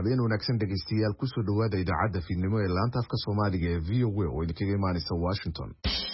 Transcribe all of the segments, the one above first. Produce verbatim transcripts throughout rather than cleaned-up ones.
habeen wanaagsan dhegeystayaal ku soo dhawaada idaacadda fiidnimo ee laanta afka Soomaaliga ee V O A oo idinkaga imaanaysa Washington.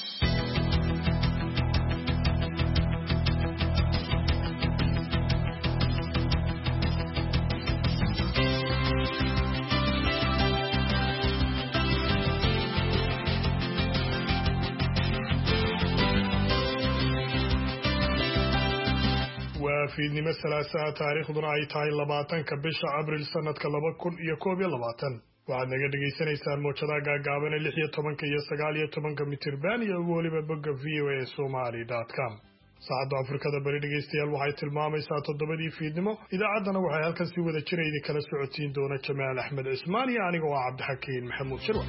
fiidnimo salaasa taariikhduna ay tahay labaatanka bisha abriil sanadka laba kun iyo koob iyo labaatan waxaad naga dhagaysanaysaan mowjadaha gaagaaban ee lix iyo tobanka iyo sagaal iyo tobanka mitirban iyo weliba bogga v o a somali dot com. saacadda afrikada bari dhegaystayaal waxay tilmaamaysaa toddobadii fiidnimo. idaacaddana waxay halkan si wada jira idin kala socotiin doona Jamaal Axmed Cismaan iyo aniga oo Cabdixakiin Maxamuud Shirwa.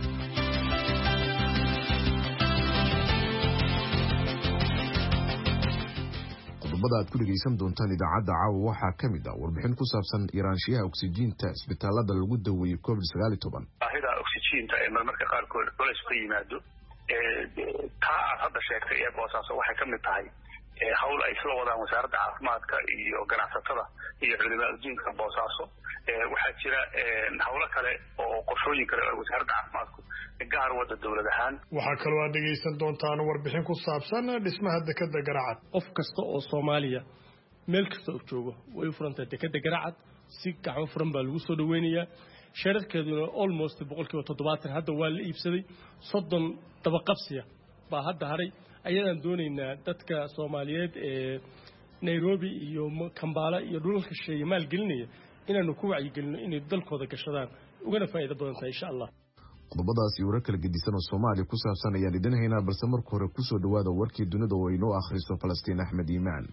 aad ku dhageysan doontaan idaacadda caawa waxaa ka mid ah warbixin ku saabsan yaraanshiyaha oksijiinta isbitaalada lagu daweeyo covid sagaal iyo toban. baahida oksijiinta ee marmarka qaarkood culays ku yimaado taa aad hadda sheegtay ee boosaaso waxay ka mid tahay hawl ay isla wadaan wasaaradda caafimaadka iyo ganacsatada iyo culimada adduunka boosaaso. waxaa jira hawlo kale oo qorshooyin kale oo wasaaradda caafimaadku gaar wada dawlad ahaan. waxaa kaloo aad dhegaysan doontaan warbixin ku saabsan dhismaha dekada Garacad. qof kasta oo Soomaaliya meel kasta oo joogo way u furantahay dekada Garacad si gacmo furan baa lagu soo dhaweynayaa. sharafkeeduna almost boqolkiiba toddobaatan hadda waa la iibsaday. soddon dabaqabsiya baa hadda haray. ayadaan doonaynaa dadka Soomaaliyeed ee Nairobi iyo Kampala iyo dhulalka shisheeye maal gelinaya inaanu ku wacyigelino inay dalkooda gashadaan ugana faa'iido badan tahay insha Allah. qodobadaas iyo warar kala gedisan oo Soomaaliya ku saabsan ayaan idin haynaa, balse marka hore ku soo dhawaada warkii dunida oo inoo akhriso Falastiin Axmed Iimaan.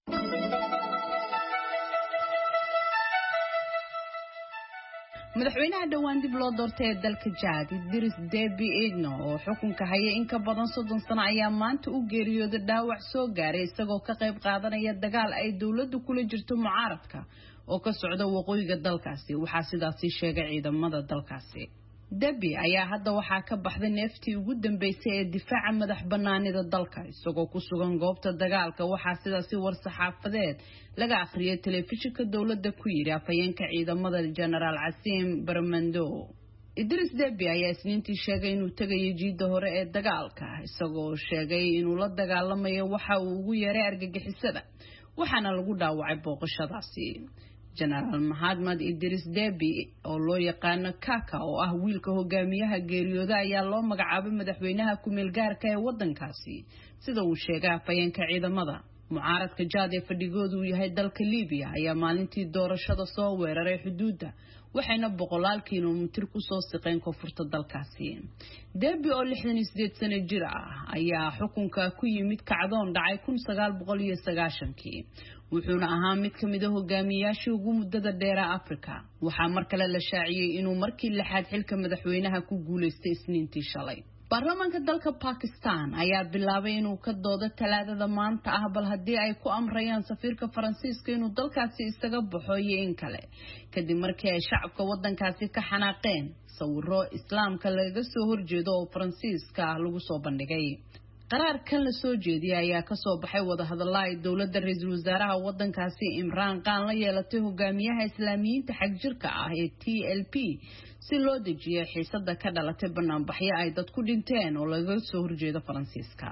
madaxweynaha dhawaan dib loo doortay ee dalka Chad Idriss Déby Itno oo xukunka haya in ka badan soddon sano ayaa maanta u geeriyooday dhaawac soo gaaray isagoo ka qayb qaadanaya dagaal ay dawladdu kula jirto mucaaradka oo ka socda waqooyiga dalkaasi. waxaa sidaas sheegay ciidamada dalkaasi. Déby ayaa hadda waxaa ka baxday neeftii ugu dambeysay ee difaaca madax banaanida dalka isagoo ku sugan goobta dagaalka. waxaa sidaas war saxaafadeed laga akhriyay telefishinka dawladda ku yiri afhayeenka ciidamada General Asim Barmando. Idriss Déby ayaa isniintii sheegay inuu tagayo jiida hore ee dagaalka isagoo sheegay inuu la dagaalamayo waxa uu ugu yeeray argagixisada waxaana lagu dhaawacay booqashadaasi. General Mohamed Idriss Déby oo loo yaqaan Kaka oo ah wiilka hogaamiyaha geeriyooda ayaa loo magacaabay madaxweynaha ku meel gaarka ee wadankaasi sida uu sheegay afhayeenka ciidamada. mucaaradka Chad ee fadhigoodu yahay dalka Liibiya ayaa maalintii doorashada soo weeraray xuduudda waxayna boqolaal kiiloomitir ku soo siqeen koonfurta dalkaasi. Déby oo lixdan iyo siddeed sano jir ah ayaa xukunka ku yimid kacdoon dhacay kun sagaal boqol iyo sagaashan-kii wuxuuna ahaa mid ka mid ah hogaamiyaashii ugu muddada dheer ee Afrika. waxaa mar kale la shaaciyay inuu markii lixaad xilka madaxweynaha ku guuleystay isniintii shalay. baarlamaanka dalka Pakistan ayaa bilaabay inuu ka doodo talaadada maanta ah bal haddii ay ku amrayaan safiirka Faransiiska inuu dalkaasi isaga baxo iyo in kale kadib markii ay shacabka wadankaasi ka xanaaqeen sawirro islaamka laga soo horjeedo oo Faransiiska lagu soo bandhigay. qaraarkan la soo jeediyay ayaa ka soo baxay wada hadalada ay dawladda ra'iisul wasaaraha wadankaasi Imran Khan la yeelatay hogaamiyaha islaamiyiinta xag jirka ah ee T L P si loo dejiyo xiisada ka dhalatay banaanbaxyo ay dad ku dhinteen oo laga soo horjeedo Faransiiska.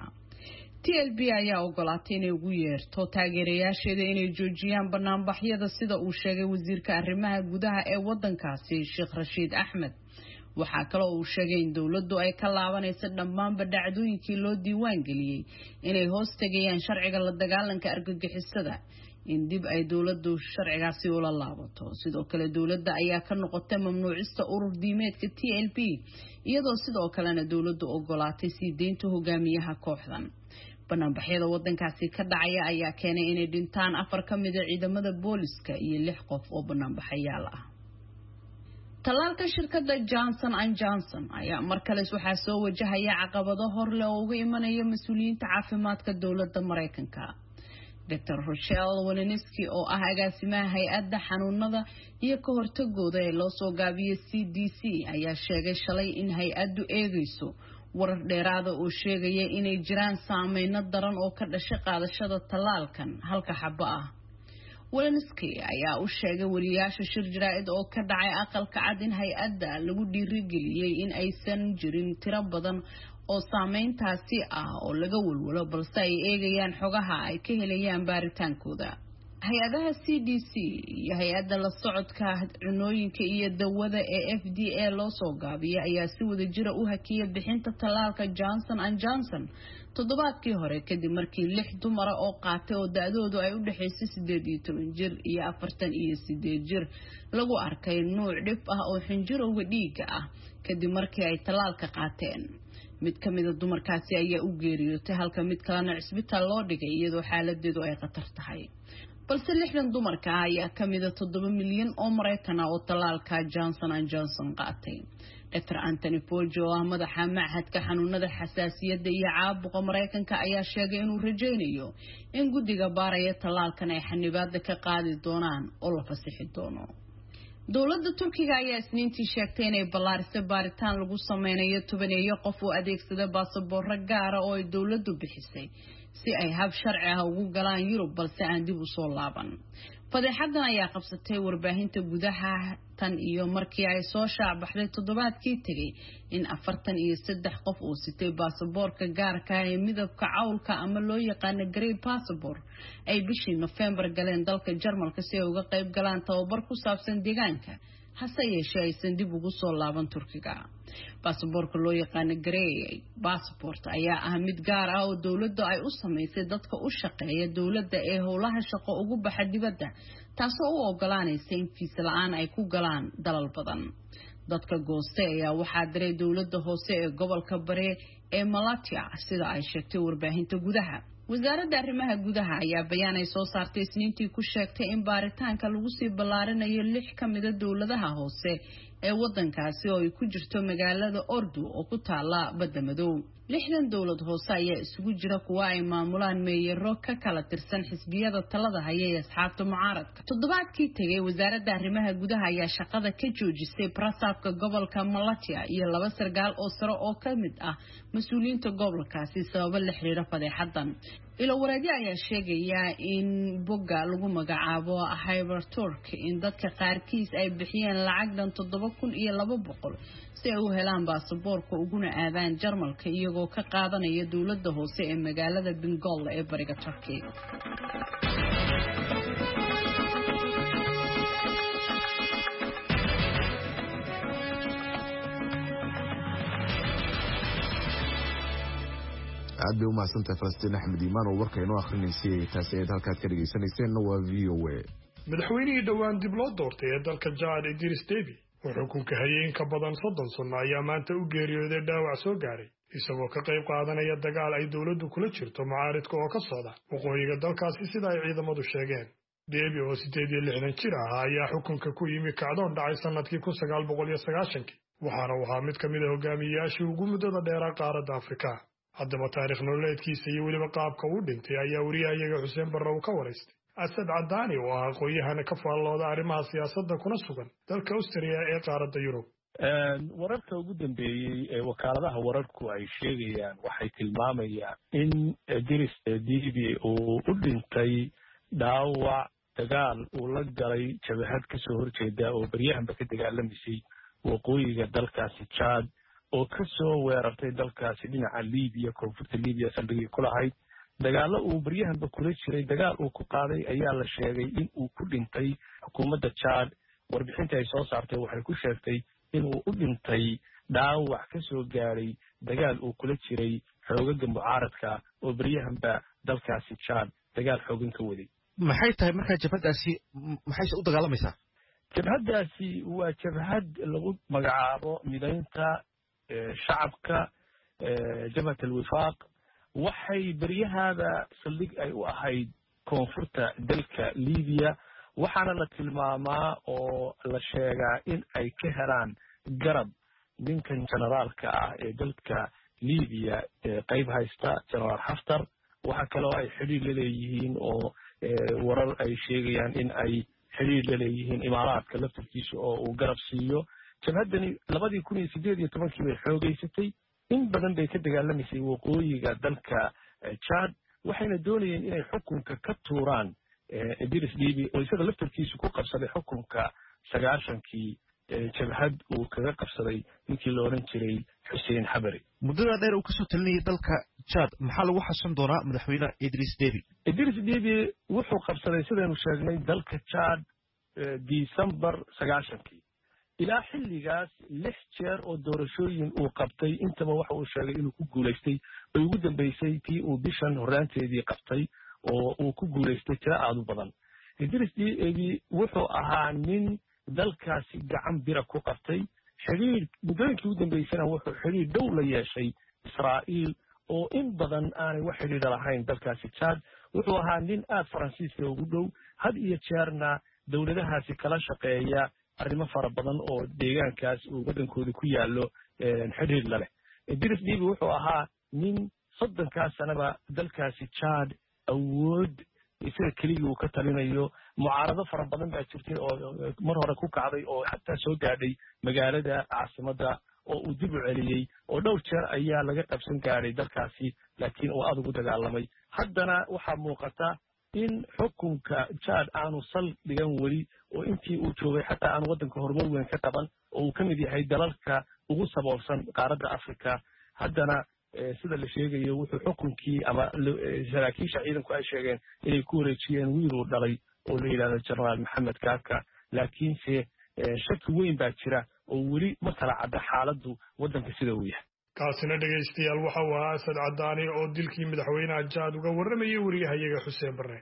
T L P ayaa ogolaatay inay ugu yeerto taageerayaasheeda inay joojiyaan banaanbaxyada sida uu sheegay wasiirka arrimaha gudaha ee wadankaasi Sheikh Rashid Ahmed. waxaa kale oo uu sheegay in dawladdu ay ka laabanayso dhammaan dhacdooyinkii loo diiwaan geliyay inay hoos tagayaan sharciga la dagaalanka argagixisada in dib ay dawladdu sharcigaasi ula laabato. sidoo kale dawladda ayaa ka noqotay mamnuucista urur diimeedka T L P iyadoo sidoo kalena dawladdu ogolaatay sii deynta hogaamiyaha kooxdan. banaanbaxyada wadankaasi ka dhacaya ayaa keenay inay dhintaan afar ka mid ah ciidamada booliska iyo lix qof oo banaanbaxayaal ah. talaalka shirkadda Johnson and Johnson ayaa mar kale waxaa soo wajahaya caqabado hor leh oo uga imanaya mas'uuliyiinta caafimaadka dawladda Mareykanka. Doctor Rochelle Walensky oo ah agaasimaha hay'adda xanuunada iyo ka hortagooda ee loo soo gaabiyay C D C ayaa sheegay shalay in hay'addu eegayso warar dheeraada oo sheegaya inay jiraan saameyno daran oo ka dhashay qaadashada talaalkan halka xabba ah. Walensky ayaa u sheegay wariyaasha shir jaraa'id oo ka dhacay aqalka cad in hay-adda lagu dhiirigeliyay in aysan jirin tiro badan oo saameyntaasi ah oo laga walwalo balse ay eegayaan xogaha ay ka helayaan baaritaankooda. hay-adaha C D C iyo hay-adda la socodka cunooyinka iyo dawada ee F D A loo soo gaabiyay ayaa si wada jira u hakiyay bixinta tallaalka Johnson and Johnson toddobaadkii hore kadib markii lix dumar oo qaatay oo da'doodu ay u dhaxaysay sideed iyo toban jir iyo afartan iyo sideed jir lagu arkay nooc dhif ah oo xinjirowga dhiigga ah kadib markii ay tallaalka qaateen. mid ka mid ah dumarkaasi ayaa u geeriyootay halka mid kalena cisbitaal loo dhigay iyadoo xaaladeedu ay khatar tahay. balse lixdan dumarka ayaa ka mid ah toddoba milyan oo Mareykan ah oo tallaalka Johnson and Johnson qaatay. Doctor Anthony Fauci oo ah madaxa machadka xanuunada xasaasiyadda iyo caabuqa Mareykanka ayaa sheegay inuu rajaynayo in guddiga baaraya tallaalkan ay xanibaadda ka qaadi doonaan oo la fasixi doono. dowladda Turkiga ayaa isniintii sheegtay inay ballaarisay baaritaan lagu sameynayo tobaneeyo qof oo adeegsada baasaboorro gaar ah oo ay dowladdu bixisay si ay hab sharci ah ugu galaan Yurub balse aan dib u soo laaban. fadeexadan ayaa qabsatay warbaahinta gudaha tan iyo markii ay soo shaabaxday toddobaadkii tagay in afartan iyo saddex qof oo sitay baasaboorka gaarka ah ee midabka cawlka ama loo yaqaan grey passport ay bishii November galeen dalka Jarmalka si ay uga qayb galaan tababar ku saabsan deegaanka hase yeeshee aysan dib ugu soo laaban Turkiga. baasaboorka loo yaqaan grey passport ayaa ah mid gaar ah oo dowladda ay u sameysay dadka u shaqeeya dowladda ee howlaha shaqo ugu baxa dibadda taasoo u ogolaanaysa in fiisa la'aan ay ku galaan dalal badan. dadka gooste ayaa waxaa diray dowladda hoose ee gobolka Bari ee Malatya sida ay sheegtay warbaahinta gudaha. wasaaradda arrimaha gudaha ayaa bayaan ay soo saartay isniintii ku sheegtay in baaritaanka lagu sii ballaarinayo lix ka mid ah dowladaha hoose ee wadankaasi oo ay ku jirto magaalada Ordu oo ku taala badda madow. lixdan dowlad hoose ayaa isugu jira kuwa ay maamulaan meeyaro ka kala tirsan xisbiyada talada haya ee asxaabta mucaaradka. toddobaadkii tagay wasaaradda arrimaha gudaha ayaa shaqada ka joojisay prasaabka gobolka Malatya iyo laba sargaal oo sare oo ka mid ah mas'uuliyiinta gobolkaasi sabab la xiriira fadeexadan. ilo wareedyo ayaa sheegaya in bogga lagu magacaabo Hyperturk in dadka qaarkiis ay bixiyeen lacag dhan toddoba kun iyo laba boqol si ay u helaan baasaboorka uguna aadaan Jarmalka iyagoo ka qaadanaya dowladda hoose ee magaalada Bingöl ee bariga Turkiga. aad bay u mahadsantahay Falastiin Axmed Iimaan oo warka inoo akhrineysay taasi aad halkaad ka dhageysanayseen waa V O A. madaxweynihii dhowaan dib loo doortay ee dalka Chad Idris Deby oo xukunka hayay in ka badan soddon sano ayaa maanta u geeriyooday dhaawac soo gaaray isagoo ka qayb qaadanaya dagaal ay dowladdu kula jirto mucaaridka oo ka socda waqooyiga dalkaasi sida ay ciidamadu sheegeen. Deby oo sideed iyo lixdan jir ah ayaa xukunka ku yimi kacdoon dhacay sanadkii kun sagaal boqol iyo sagaashankii waxaana uu ahaa mid ka mid ah hogaamiyayaashii ugu muddada dheeraa qaaradda Afrika. haddaba taariikh nololeedkiisa iyo weliba qaabka uu dhintay ayaa wariyahayaga Xuseen Barre uu ka waraystay Asad Cadaani oo ah aqoon-yahan ka faallooda arrimaha siyaasadda kuna sugan dalka Austria ee qaaradda Yurub. wararka ugu dambeeyey ee wakaaladaha wararku ay sheegayaan waxay tilmaamayaan in Idris Deby uu u dhintay dhaawac dagaal uu la galay jabhad ka soo horjeeda oo baryahanba ka dagaalamisay waqooyiga dalkaasi Chad oo ka soo weerartay dalkaasi dhinaca Liibiya koonfurta Liibiya saldhigii ku lahayd dagaalo uu baryahanba kula jiray dagaal uu ku qaaday ayaa la sheegay in uu ku dhintay xukuumadda Chad. warbixinta ay soo saartay waxay ku sheegtay in uu u dhintay dhaawac ka soo gaaray dagaal uu kula jiray xoogaga mucaaradka oo baryahanba dalkaasi Chad dagaal xoogan ka waday. maxay tahay markaa jabhadaasi maxay u dagaalamaysaa? jabhadaasi waa jabhad lagu magacaabo midaynta shacabka jabhat al-wifaaq waxay baryahaada saldhig ay u ahayd koonfurta dalka Liibiya waxaana la tilmaamaa oo la sheegaa in ay ka helaan garab ninkan generaalka ah ee dalka Liibiya qayb haysta generaal Haftar. waxa kale oo ay xiriir la leeyihiin oo warar ay sheegayaan in ay xiriir la leeyihiin imaaraadka laftirkiisa oo uu garab siiyo. jabhadani labadii kun iyo sideed iyo tobankii bay xoogaysatay in badan bay ka dagaalamisay waqooyiga dalka Chad waxayna doonayeen inay xukunka ka tuuraan idris dhiibi oo isaga laftarkiisu ku qabsaday xukunka sagaashankii jabhad uu kaga qabsaday ninkii la oran jiray xuseen xabari muddada dheer uu kasoo talinayay dalka Chad maxaa lagu xasan doonaa madaxweyne idris dhiibi idris dhiibi wuxuu qabsaday sidaynu sheegnay dalka Chad December sagaashankii ilaa xilligaas lix jeer oo doorashooyin uu qabtay intaba waxa uu sheegay inuu ku guuleystay oo ugu dambeysay tii uu bishan horaanteedii qabtay oo uu ku guuleystay tira aad u badan idris dhiibi wuxuu ahaa nin dalkaasi gacan bira ku qabtay xiriir muddooyinkii ugu dambeysana wuxuu xiriir dhow la yeeshay Israa'iil oo in badan aanay wax xiriir lahayn dalkaasi Chad wuxuu ahaa nin aad Faransiiska ugu dhow had iyo jeerna dawladahaasi kala shaqeeya arrimo fara badan oo deegaankaas uu wadankooda ku yaalo xiriir la leh idris dhiibi wuxuu ahaa nin soddonkaas sanaba dalkaasi Chad awood isaga keligii uu ka talinayo mucaarado fara badan baa jirtay oo mar hore ku kacday oo xataa soo gaadhay magaalada caasimadda oo uu dib u celiyey oo dhowr jeer ayaa laga qabsan gaadhay dalkaasi laakiin uu aad ugu dagaalamay haddana waxaa muuqata in xukunka Chad aanu sal dhigan weli oo intii uu joogay xataa aan waddanka horumar weyn ka qaban oo uu ka mid yahay dalalka ugu saboolsan qaaradda Afrika haddana sida la sheegayo wuxuu xukunkii ama saraakiisha ciidanku ay sheegeen inay ku wareejiyeen wiil uu dhalay oo la yidhaahdo jenaraal maxamed kaaka laakiinse shaki weyn baa jira oo weli ma kala cadda xaaladdu waddanka sida uu yahay kaasina dhegaystayaal waxa uu ahaa Asad Cadaani oo dilkii madaxweynaha Chad uga warramayay wariyahayaga Xuseen Barre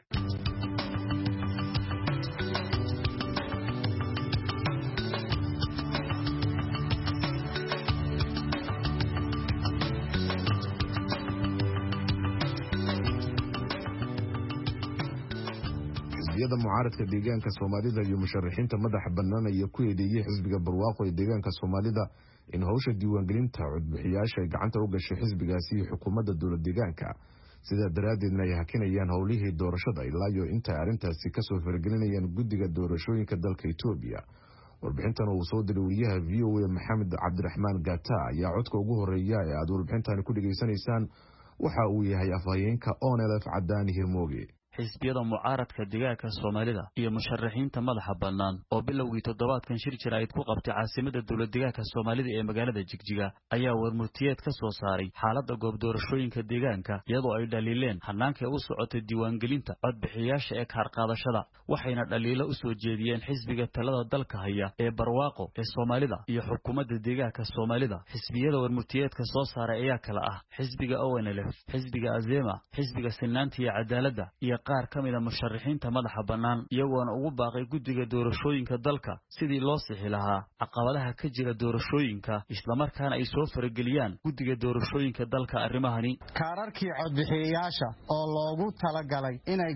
xisbiyada mucaaradka deegaanka Soomaalida iyo musharaxiinta madaxa bannaan ay ku eedeeyay xisbiga barwaaqo ee deegaanka Soomaalida in hawsha diiwaangelinta codbixiyaasha ay gacanta u gashay xisbigaasi iyo xukuumadda dowlad deegaanka sida daraadeedna ay hakinayaan howlihii doorashada ilaa iyo inta arrintaasi ka soo fargelinayaan guddiga doorashooyinka dalka Itoobiya warbixintan uu soo diray wariyaha V O A Maxamed Cabdiraxmaan Gata ayaa codka ugu horeeya ee aad warbixintan ku dhageysanaysaan waxa uu yahay afhayeenka O N L F Cadaani Hirmooge xisbiyada mucaaradka deegaanka Soomaalida iyo musharaxiinta madaxa bannaan oo bilowgii toddobaadkan shir jiraayid ku qabtay caasimadda dowlad deegaanka Soomaalida ee magaalada Jigjiga ayaa warmurtiyeed ka soo saaray xaaladda goob doorashooyinka deegaanka iyadoo ay dhaliileen hanaanka u socotay diiwaangelinta codbixiyaasha ee kaar qaadashada waxayna dhaliilo u soo jeediyeen xisbiga talada dalka haya ee barwaaqo ee Soomaalida iyo xukuumadda deegaanka Soomaalida xisbiyada warmurtiyeedka soo saaray ayaa kala ah xisbiga O N L F xisbiga Azema xisbiga Sinaanta iyo Cadaaladda iyo qaar ka mid ah musharaxiinta madaxa bannaan iyagoona ugu baaqay guddiga doorashooyinka dalka sidii loo sixi lahaa caqabadaha ka jira doorashooyinka isla markaana ay soo farageliyaan guddiga doorashooyinka dalka arrimahani kaararkii codbixiyayaasha oo loogu talagalay inay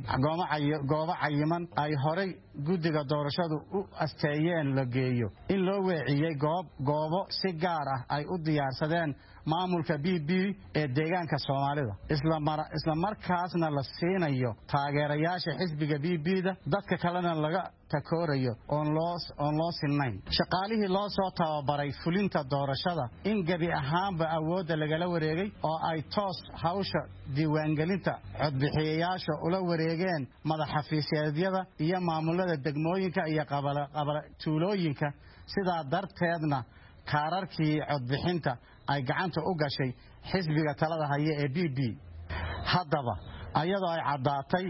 goobo cayiman ay horay guddiga doorashadu u asteeyeen la geeyo in loo weeciyey goob goobo si gaar ah ay u diyaarsadeen maamulka B B ee deegaanka Soomaalida isla markaasna la siinayo taageerayaasha xisbiga B B-da dadka kalena laga takoorayo oon loo oon loo sinnayn shaqaalihii loo soo tababaray fulinta doorashada in gabi ahaanba awoodda lagala wareegay oo ay toos hawsha diiwaangelinta codbixiyayaasha ula wareegeen madaxafiisyada iyo maamulada degmooyinka iyo qabala tuulooyinka sidaa darteedna kaararkii codbixinta ay gacanta u gashay xisbiga talada haya ee B B haddaba ayadoo ay caddaatay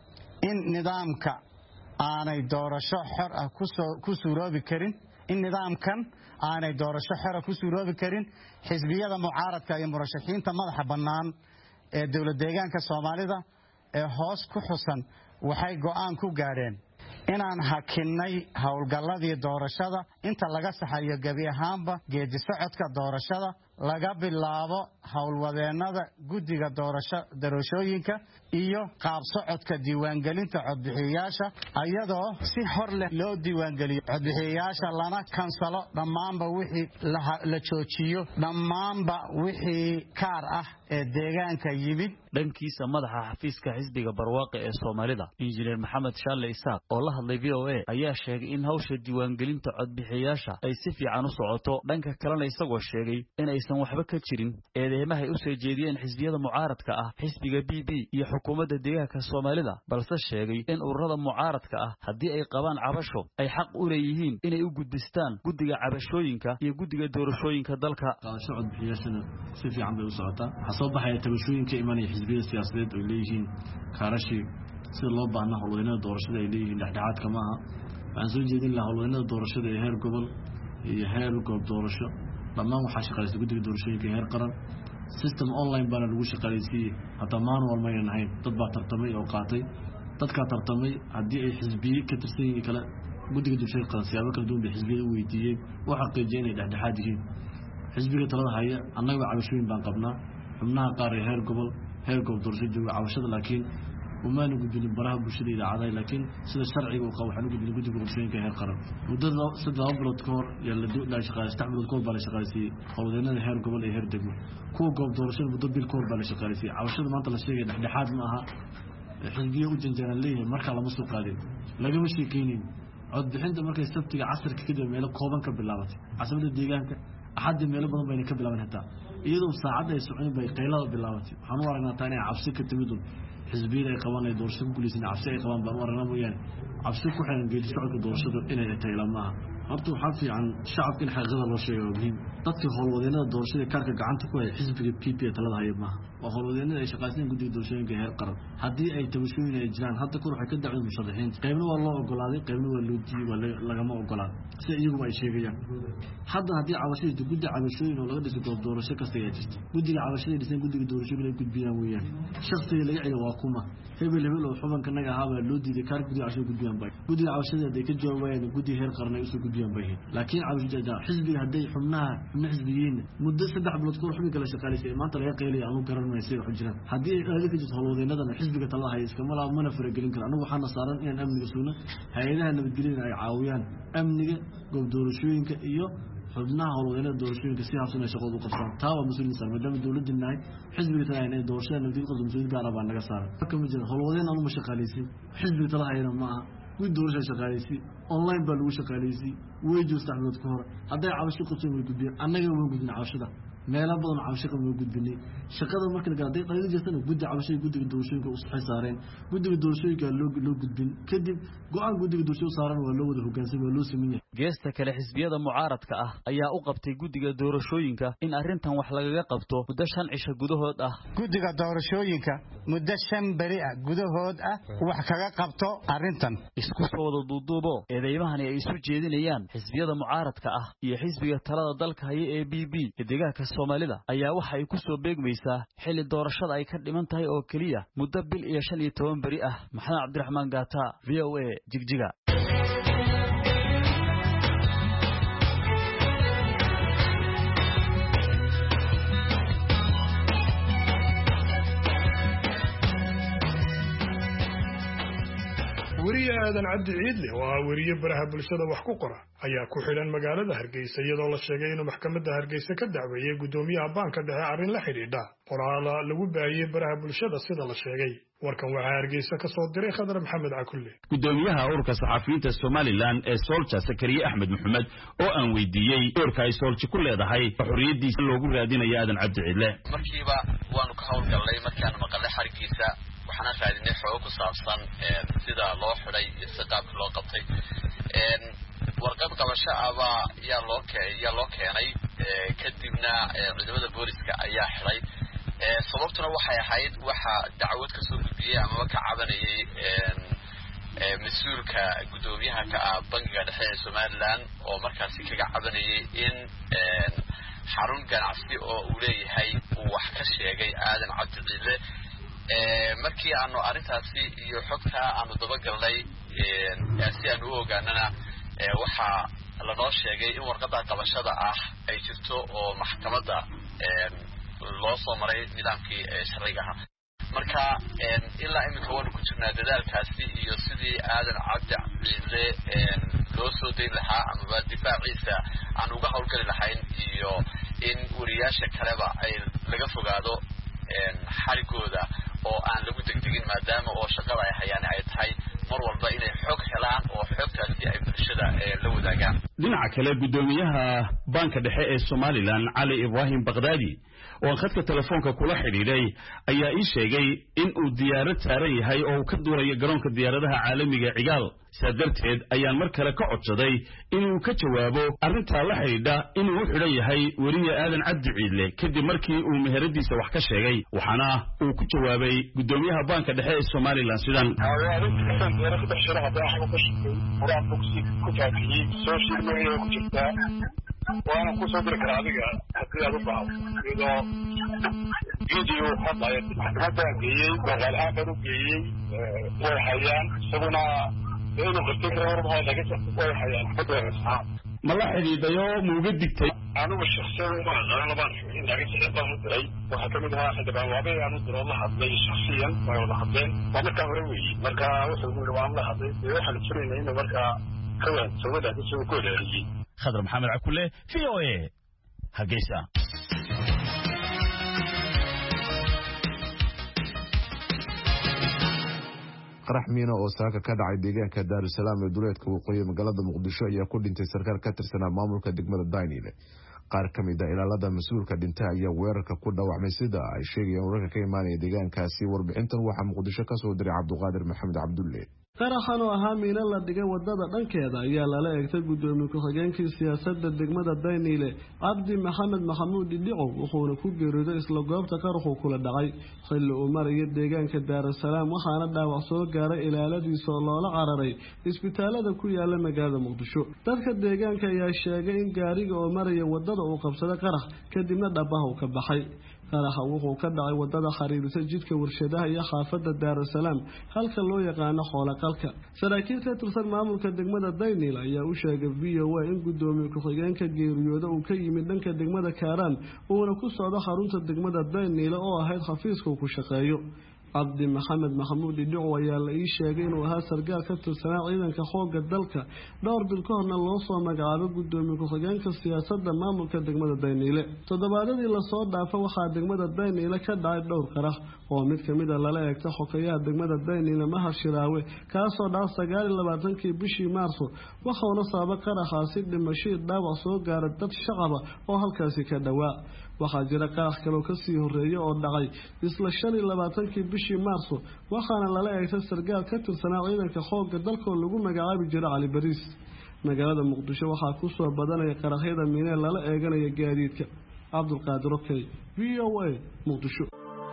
in nidaamka aanay doorasho xor ah ku suuroobi karin in nidaamkan aanay doorasho xor ah ku suuroobi karin xisbiyada mucaaradka iyo murashaxiinta madaxa bannaan ee dowlad deegaanka Soomaalida ee hoos ku xusan waxay go'aan ku gaadheen inaan hakinnay howlgalladii doorashada inta laga saxayo gebi ahaanba geedi socodka doorashada laga bilaabo howlwadeennada guddiga doorashooyinka iyo qaab socodka diiwaangelinta codbixiyayaasha ayadoo si hor leh loo diiwaangeliyo codbixiyayaasha lana kansalo dhammaanba wixii la joojiyo dhammaanba wixii kaar ah ee deegaanka yimid dhankiisa madaxa xafiiska xisbiga barwaaqo ee Soomaalida injineer Maxamed Shaale Isaaq oo la hadlay V O A ayaa sheegay in hawsha diiwaangelinta codbixiyayaasha ay si fiican u socoto dhanka kalena isagoo sheegay in ay aysan waxba ka jirin eedeymahay u soo jeediyeen xisbiyada mucaaradka ah xisbiga B B iyo xukuumadda deegaanka Soomaalida balse sheegay in ururada mucaaradka ah haddii ay qabaan cabasho ay xaq u leeyihiin inay u gudbistaan guddiga cabashooyinka iyo guddiga doorashooyinka dalka socod bixiyashana si fiican bay u socotaa waxa soo baxaya tabashooyinka imanaya xisbiyada siyaasadeed oo leeyihiin kaarashi sida loo baahnaa howlwadeennada doorashada ay leeyihiin dhexdhexaadka maaha waxaan soo jeedin lahaa howlwadeennada doorashada ee heer gobol iyo heer goob doorasho dhammaan waxaa shaqalaysa guddiga doorashooyinka heer qaran system online baana lagu shaqalaysiiyey hataa manual maynan ahayn dad baa tartamay oo qaatay dadkaa tartamay haddii ay xisbiye ka tirsan yihiin kale guddiga doorashooyinka qaran siyaabo kala duwan bay xisbiyada u weydiiyeen oo xaqiijiyeen inay dhexdhexaad yihiin xisbiga talada haya annaga cabashooyin baan qabnaa xubnaha qaar ee heer gobol heer goob doorasho jooga cabashada laakiin وما نقول براها بوشدي إذا عادي لكن سد الشرعي وقوي حنو قد نقول يقول شيء كهير قرن وده سد أبرد كور يلا دو لا شغال استعمل الكور بلا شغال سي خلودنا الهير قبل الهير دقو كو قب دورشين بدو الكور بلا شغال سي عوشة ما طلع شيء نحن حاد معها حزبيه وجنجان ليه مركز على مصر قادم لقي مش يكينين عد الحين ده مركز السبت عصر كده ميلا قوبان كبلابت عصر الديجان أحد ميلا بدو بين كبلابن حتى يدو ساعات يسوعين بيقيلا بلابت حنوارنا تاني عفسي كتمدون حزبية ay qaban ay doorasho ku guuleysay cabsi ay qaban baan warana mooyaan cabsi ku xiran geedi socodka doorashada inay taylamaa horta waxa fiican shacabka in xaqada loo sheego muhiim dadka howlwadeennada doorashada kaarka gacanta ku hay xisbiga P P talada hayma waa howlwadeennada ay shaqaysteen guddiga doorashooyinka heer qaran haddii ay tabashooyin ay jiraan hadda kor waxay ka dacwad musharaxiin qaybna waa loo ogolaaday qaybna waa loo diiday lagama ogolaa si iyagu ay sheegayaan hadda haddii cabashada guddiga cabashooyin oo laga dhisay goob doorasho kasta ay jirto guddiga cabashada dhisan guddiga doorashooyinka ay gudbiyaan weeyaan shakhsiga laga celiyo waa kuma hebel hebel oo xubanka naga ahaaba loo diiday kaarka guddiga cabashada gudbiyaan bay guddiga cabashada ay ka jawaabayaan guddiga heer qaran ay u soo gudbiyaan bay laakiin cabashada xisbiga haday xubnaha xubnaha xisbiyiin muddo saddex bilood ka hor xubin kala shaqaaleysay maanta laga qeylay aanu garanayay sida wax jiraan haddii ay ka jirto howlwadeennadana xisbiga talada hay iska malaha mana faragelin karo anagu waxaan saaran inaan amniga suuna hay'adaha nabadgelyada ay caawiyaan amniga goob doorashooyinka iyo xubnaha howlwadeennada doorashooyinka si habsan ay shaqada u qabtaan taa waa mas'uuliyad saaran maadaama dawladda nahay xisbiga talada inay doorashada nabadgelyada qabto mas'uuliyad gaar ah baa naga saaran kama jiro howlwadeen aanu ma shaqaaleysin xisbiga talada hayna ma aha guud doorasho shaqaaleysi online baa lagu shaqaaleysi way joogtaa xubnood ka hor haday cabasho qabto way gudbiyaan annaga waan gudbin cabashada meelo badan cabasho ka way gudbinay shaqada marka la gaaday qalin jirtana guddi cabashada guddiga doorashooyinka u saxay saareen guddiga doorashooyinka loo loo gudbin kadib go'aan guddiga doorashooyinka saaran waa loo wada hoggaansan waa loo sameeyay geesta kale xisbiyada mucaaradka ah ayaa u qabtay guddiga doorashooyinka in arrintan wax lagaga qabto muddo shan cisho gudahood ah guddiga doorashooyinka muddo shan bari ah gudahood ah wax kaga qabto arrintan isku soo wada duuduubo eedeymahani ay isu jeedinayaan xisbiyada mucaaradka ah iyo xisbiga talada dalka haya ee B B ee deegaanka Soomaalida ayaa waxa ay ku soo beegmaysaa xilli doorashada ay ka dhiman tahay oo kaliya muddo bil iyo shan iyo toban bari ah Maxamed Cabdiraxmaan Gaata V O A Jigjiga wariye aadan cabdi ciidle oo ah wariye baraha bulshada wax ku qora ayaa ku xidhan magaalada Hargeysa iyadoo la sheegay inuu maxkamadda Hargeysa ka dacweeyay gudoomiyaha baanka dhexe arrin la xidhiidha qoraal lagu baahiyay baraha bulshada sida la sheegay warkan waxaa Hargeysa ka soo diray Khadar Maxamed Cakulle gudoomiyaha ururka saxafiyiinta Somaliland ee Solja Sakariye Axmed Maxamed oo aan weydiiyay ururka ay Solja ku leedahay xorriyadiisa loogu raadinayo aadan cabdi ciidle markiiba waanu ka howlgalnay markaan maqalay Hargeysa waxaan raadinay xoog ku saabsan sida loo xidhay iyo qaabka loo qabtay een warqad qabasho aba yaa loo keenay yaa loo keenay kadibna ciidamada booliska ayaa xidhay ee sababtuna waxay ahayd waxa dacwad ka soo gudbiyay ama ka cabanayay een ee mas'uulka gudoomiyaha ka ah bangiga dhexe ee Somaliland oo markaas kaga cabanayay in een xarun ganacsi oo uu leeyahay uu wax ka sheegay aadan cabdi ciidle ee markii aanu arintaasi iyo xogta aanu daba galnay ee si aanu u ogaanana ee waxa la noo sheegay in warqadda qabashada ah ay jirto oo maxkamadda ee loo soo maray nidaamkii sharciga ah marka ee ilaa imika waanu ku jirnaa dadaalkaasi iyo sidii aadan cabdi ciidle ee loo soo deyn lahaa ama difaaciisa aan uga howlgali lahayn iyo in wariyaasha kaleba ay laga fogaado ee xarigooda oo aan lagu degdegin maadaama oo shaqada ay hayaan ay tahay mar walba inay xog helaan oo xogtaasi ay bulshada la wadaagaan. dhinaca kale gudoomiyaha banka dhexe ee Somaliland Cali Ibrahim Baghdadi oo khadka telefoonka kula xiriiray ayaa ii sheegay in uu diyaarad saaran yahay oo uu ka duulayo garoonka diyaaradaha caalamiga Cigaal sadarteed ayaan mar kale ka codsaday inuu ka jawaabo arrinta la xiriidha inuu u xidhan yahay wariye aadan cabdi ciidle kadib markii uu meheradiisa wax ka sheegay waxaana uu ku jawaabay gudoomiyaha banka dhexe ee Somaliland sidan وانا كنت ادرك هذه حقيقه بعض اذا فيديو حط هذا جاي وقال اخر جاي وحيان سبنا انه قلت له هذا لقيت وحيان حتى اصحاب ما لا xidhiidhayo ma uga digtay anigu shakhsiyan ma aqaan baan in laga soo baxay waxa kamid ah hadda baan waabay aanu diro la hadlay shakhsiyan way wada hadleen marka hore weey marka wuxuu yiri waan la hadlay waxaan filaynaa in marka haween sawada soo ku leeyahay خضر محمد عكولة في او اي هرقيسة qarax miina oo saaka ka dhacay deegaanka Daarusalaam ee duleedka waqooyi magaalada Muqdisho ayaa ku dhintay sarkaal ka tirsanaa maamulka degmada Daynile qaar ka mid ah ilaalada mas'uulka dhintay ayaa weerarka ku dhaawacmay sida ay sheegayaan wararka ka imaanaya deegaankaasi warbixintan waxaa Muqdisho ka soo diray Cabduqaadir Maxamed Cabdulle qaraxan oo ahaa miina la dhigay wadada dhankeeda ayaa lala eegtay gudoomiye ku-xigeenkii siyaasadda degmada Daynile Cabdi Maxamed Maxamuud Dhico wuxuuna ku geeriyooday isla goobta qaraxu kula dhacay xilli uu marayay deegaanka Daarusalaam waxaana dhaawac soo gaaray ilaaladiisa oo loola cararay isbitaalada ku yaala magaalada Muqdisho dadka deegaanka ayaa sheegay in gaariga oo maraya wadada uu qabsaday qarax kadibna dhabaha uu ka baxay qaraxa wuxuu ka dhacay wadada xariirisa jidka warshadaha iyo xaafadda Daarusalaam halka loo yaqaan xoolo qalka saraakiil ka tirsan maamulka degmada Daynile ayaa u sheegay V O A in gudoomiye ku-xigeenka geeriyooda uu ka yimid dhanka degmada Kaaraan uuna ku socdo xarunta degmada Daynile oo ahayd xafiiska uu ku shaqeeyo Cabdi Maxamed Maxamuud Dhico ayaa la ii sheegay inuu ahaa sargaal ka tirsanaa ciidanka xoogga dalka dhowr bil ka horna loo soo magacaabay gudoomiye ku-xigeenka siyaasadda maamulka degmada Daynile toddobaadadii la soo dhaafay waxaa degmada Daynile ka dhacay dhowr qarax oo mid kamid ah lala eegtay xogayaha degmada Daynile Mahad Shiraawe kaasoo dhacay sagaal iyo labaatankii bishii Maarso waxaana sababay qaraxaasi dhimasho dhaawac soo gaaray dad shacab ah oo halkaasi ka dhawaa waxaa jira qarax kale oo ka sii horeeyay oo dhacay isla shan iyo labaatankii bishii Maarso waxaana lala eegtay sargaal ka tirsanaa ciidanka xoogga dalka oo lagu magacaabi jiray Cali Bariis magaalada Muqdisho waxaa ku soo badanaya qaraxyada miinada lala eeganayo gaadiidka Cabduqaadir Okey V O A Muqdisho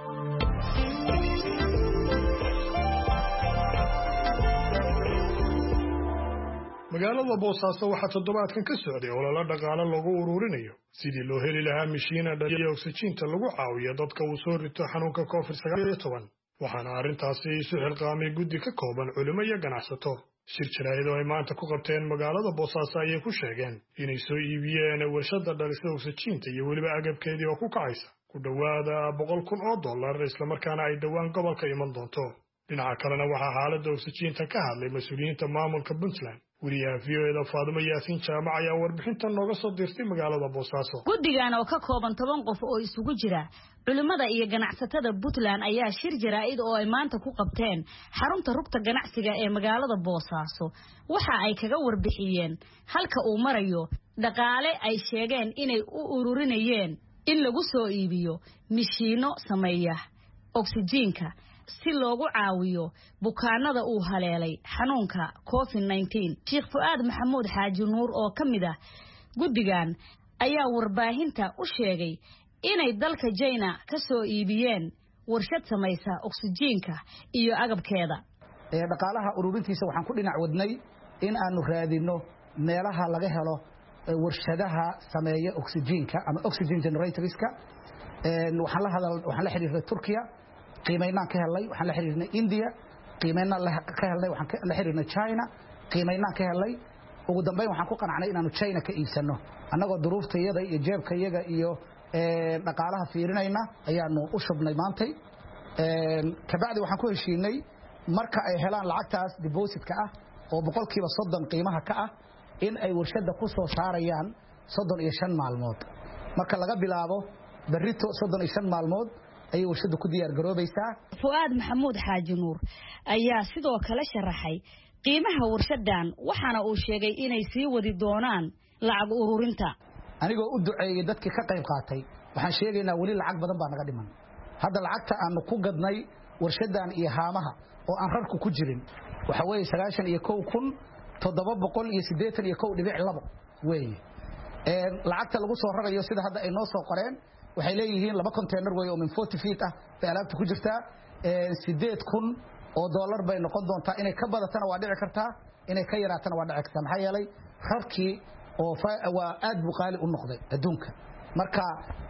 magaalada Boosaaso waxaa toddobaadkan ka socday olole dhaqaale lagu ururinayo sidii loo heli lahaa mishiina dhaliya oksijiinta lagu caawiyo dadka uu soo rito xanuunka covid sagaal iyo toban waxaana arrintaasi isu xilqaamay guddi ka kooban culimo iyo ganacsato shir jaraa'id oo ay maanta ku qabteen magaalada Boosaaso ayay ku sheegeen inay soo iibiyeen warshada dhalisa oksijiinta iyo weliba agabkeedii oo ku kacaysa ku dhowaada boqol kun oo dollar isla markaana ay dhowaan gobolka iman doonto dhinaca kalena waxaa xaaladda oksijiinta ka hadlay mas'uuliyiinta maamulka Puntland wariyaha V O A da Faadumo Yaasiin Jaamac ayaa warbixintan nooga soo dirtay magaalada Boosaaso guddigan oo ka kooban toban qof oo isugu jira culimada iyo ganacsatada Puntland ayaa shir jaraa'id oo ay maanta ku qabteen xarunta rugta ganacsiga ee magaalada Boosaaso waxa ay kaga warbixiyeen halka uu marayo dhaqaale ay sheegeen inay u ururinayeen in lagu soo iibiyo mishiino sameeya oksijiinka si loogu caawiyo bukaanada uu haleelay xanuunka covid nineteen Sheekh Fuaad Maxamuud Xaaji Nuur oo kamid ah guddigan ayaa warbaahinta u sheegay inay dalka China ka soo iibiyeen warshad samaysa oksijiinka iyo agabkeeda ee dhaqaalaha ururintiisa waxaan ku dhinac wadnay in aanu raadino meelaha laga helo warshadaha sameeya oksijiinka ama oxygen generatorska ee waxaan la hadal waxaan la xiriiray Turkiya qiimeynaan ka helay waxaan la xiriirnay India qiimeynaan ka helay waxaan la xiriirnay China qiimeynaan ka helay ugu dambeyn waxaan ku qanacnay inaanu China ka iibsano annagoo duruuftayada iyo jeebkayaga iyo ee dhaqaalaha fiirinayna ayaanu u shubnay maantay ee kabacdi waxaan ku heshiinay marka ay helaan lacagtaas depositka ah oo boqolkiiba soddon qiimaha ka ah in ay warshada ku soo saarayaan soddon iyo shan maalmood marka laga bilaabo barrito soddon iyo shan maalmood ayay warshadu ku diyaar garoobaysaa. Fuaad Maxamuud Xaaji Nuur ayaa sidoo kale sharaxay qiimaha warshadan waxaana uu sheegay inay sii wadi doonaan lacag ururinta. anigoo u duceeyay dadkii ka qayb qaatay waxaan sheegaynaa wali lacag badan baa naga dhiman. hadda lacagta aan ku gadnay warshadan iyo haamaha oo aan rarku ku jirin waxa weeye sagaashan iyo kow kun toddoba boqol iyo siddeetan iyo kow dhibic labo weeye. ee lacagta lagu soo rarayo sida hadda ay noo soo qoreen waxay leeyihiin laba container weeye oo min forty feet ah bay alaabta ku jirtaa. ee siddeed kun oo dollar bay noqon doontaa. inay ka badatana waa dhici kartaa, inay ka yaraatana waa dhici kartaa. maxaa yeelay rarkii oo waa aad buu qaali u noqday adduunka. marka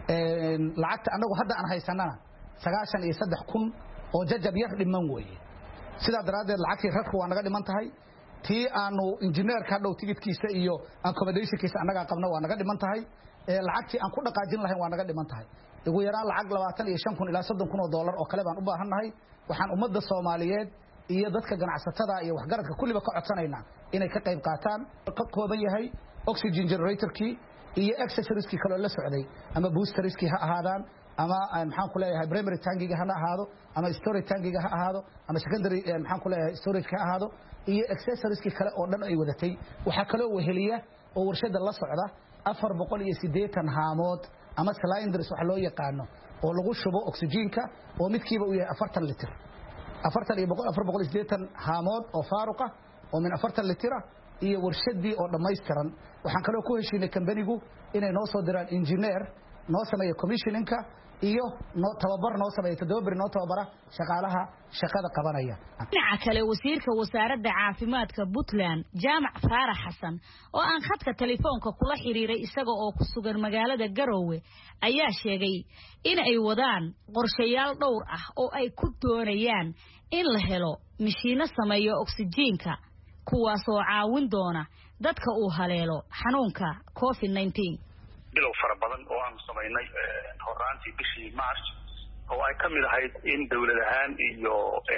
ee lacagta anagu hadda aan haysanana sagaashan iyo saddex kun oo jajab yar dhiman weeye. sidaa daraadeed lacagtii rarku waa naga dhiman tahay. tii aanu injineerka dhow tigidkiisa iyo accommodationkiisa annaga qabna waa naga dhiman tahay. ee lacagtii aan ku dhaqaajin lahayn waa naga dhiman tahay. ugu yaraan lacag labaatan iyo shan kun ilaa soddon kun oo dollar oo kale baan u baahannahay. waxaan ummadda Soomaaliyeed iyo dadka ganacsatada iyo waxgaradka kulliba ka codsanaynaa inay ka qayb qaataan. ka kooban yahay oxygen generatorkii iyo accessorieski kale la socday ama boosterski ha ahaadaan ama maxaan ku leeyahay primary tankiga ha ahaado ama storage tankiga ha ahaado ama secondary maxaan ku leeyahay storage ka ahaado iyo accessorieski kale oo dhan ay wadatay. waxa kale oo weheliya oo warshada la socda afar boqol iyo siddeetan haamood ama cylinders wax loo yaqaano oo lagu shubo oxygenka oo midkiiba uu yahay afartan litir. afartan iyo afar boqol iyo siddeetan haamood oo faaruqa oo min afartan litir iyo warshadii oo dhammaystiran. waxaan kale ku heshiinay company-gu inay noo soo diraan engineer noo sameeyo commissioninka iyo noo tababar noo sameeyo tababar noo tababara shaqaalaha shaqada qabanaya. dhinaca kale wasiirka wasaaradda caafimaadka Puntland Jaamac Faarax Xasan oo aan khadka telefoonka kula xiriiray isaga oo ku sugan magaalada Garowe ayaa sheegay in ay wadaan qorshayaal dhowr ah oo ay ku doonayaan in la helo mishiino sameeyo oxygenka kuwaas oo caawin doona dadka uu haleelo xanuunka covid nineteen. bilow fara badan oo aan sameynay horaantii bishii March oo ay ka mid ahayd in dawlad ahaan iyo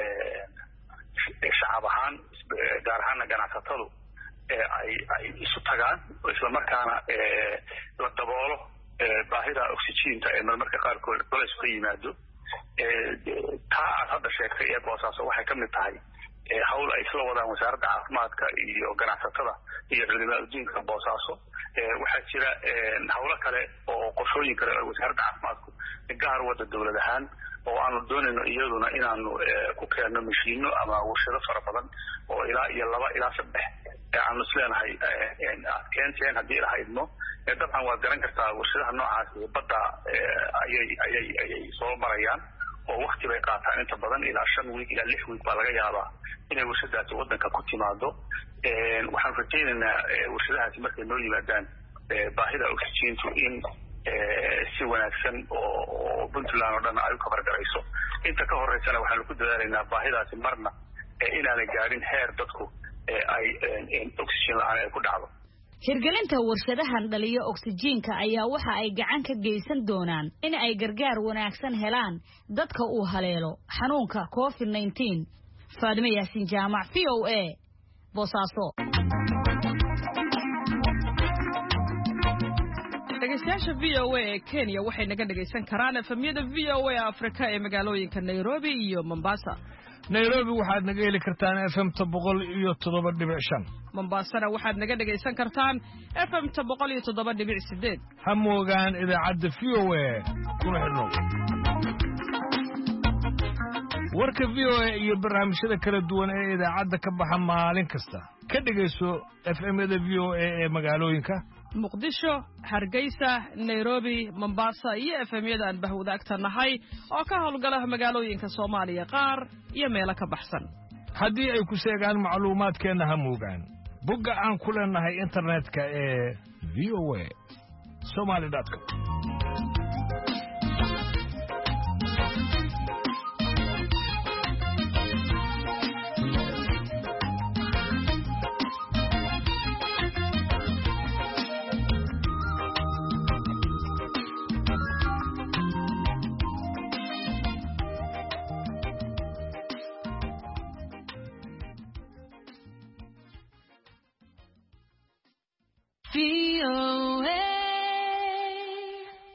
shacab ahaan gaar ahaan ganacsatadu ay ay isu tagaan isla markaana la daboolo baahida oxygen-ta ee marmarka qaarkood culays ka yimaado. taa hadda sheegtay ee boosaaso waxay ka mid tahay hawl ay isla wadaan wasaaradda caafimaadka iyo ganacsatada iyo culimada diinka boosaaso. waxaa jira hawlo kale oo qorshooyin kale oo wasaaradda caafimaadku gaar wada dawlad ahaan oo aanu doonayno iyaduna inaanu ku keenno mishiino ama warshado fara badan oo ilaa iyo laba ilaa saddex aanu isleenahay keenteen haddii la haydno. dabcan waad garan kartaa warshadaha noocaas badda ayay ayay ayay soo marayaan oo waqti bay qaataan inta badan ilaa shan wiig ilaa lix wiig baa laga yaabaa inay warshadaasi waddanka ku timaado. waxaan rajaynaynaa warshadahaasi markay noo yimaadaan baahida oxygentu in si wanaagsan oo Puntland oo dhan ay u kabargarayso. inta ka horeysana waxaanu ku dadaalaynaa baahidaasi marna inaanay gaadhin heer dadku ay oxygen la'aan ay ku dhacdo. hirgelinta warshadahan dhaliyo oxygenka ayaa waxa ay gacan ka geysan doonaan in ay gargaar wanaagsan helaan dadka uu haleelo xanuunka covid nineteen. Faadime Yaasin Jaamac V O A Boosaaso. dhegeystayaasha V O A ee Kenya waxay naga dhegeysan karaan efemyada V O A Afrika ee magaalooyinka Nairobi iyo Mombasa. Nairobi waxaad naga heli kartaan F M boqol iyo toddoba dhibic shan. Mombasana waxaad naga dhageysan kartaan F M boqol iyo toddoba dhibic siddeed. Ha moogaan idaacadda V O A kuna xidhnow. warka V O A iyo barnaamijyada kala duwan ee idaacadda ka baxa maalin kasta ka dhageyso F M-yada V O A ee magaalooyinka Muqdisho, Hargeysa, Nairobi, Mombasa iyo F M-yada aan bahwadaagta nahay oo ka howlgala magaalooyinka Soomaaliya qaar iyo meelo ka baxsan. haddii ay ku sheegaan macluumaadkeena ha moogaan bogga aan ku leenahay internetka ee v o a somali dot com.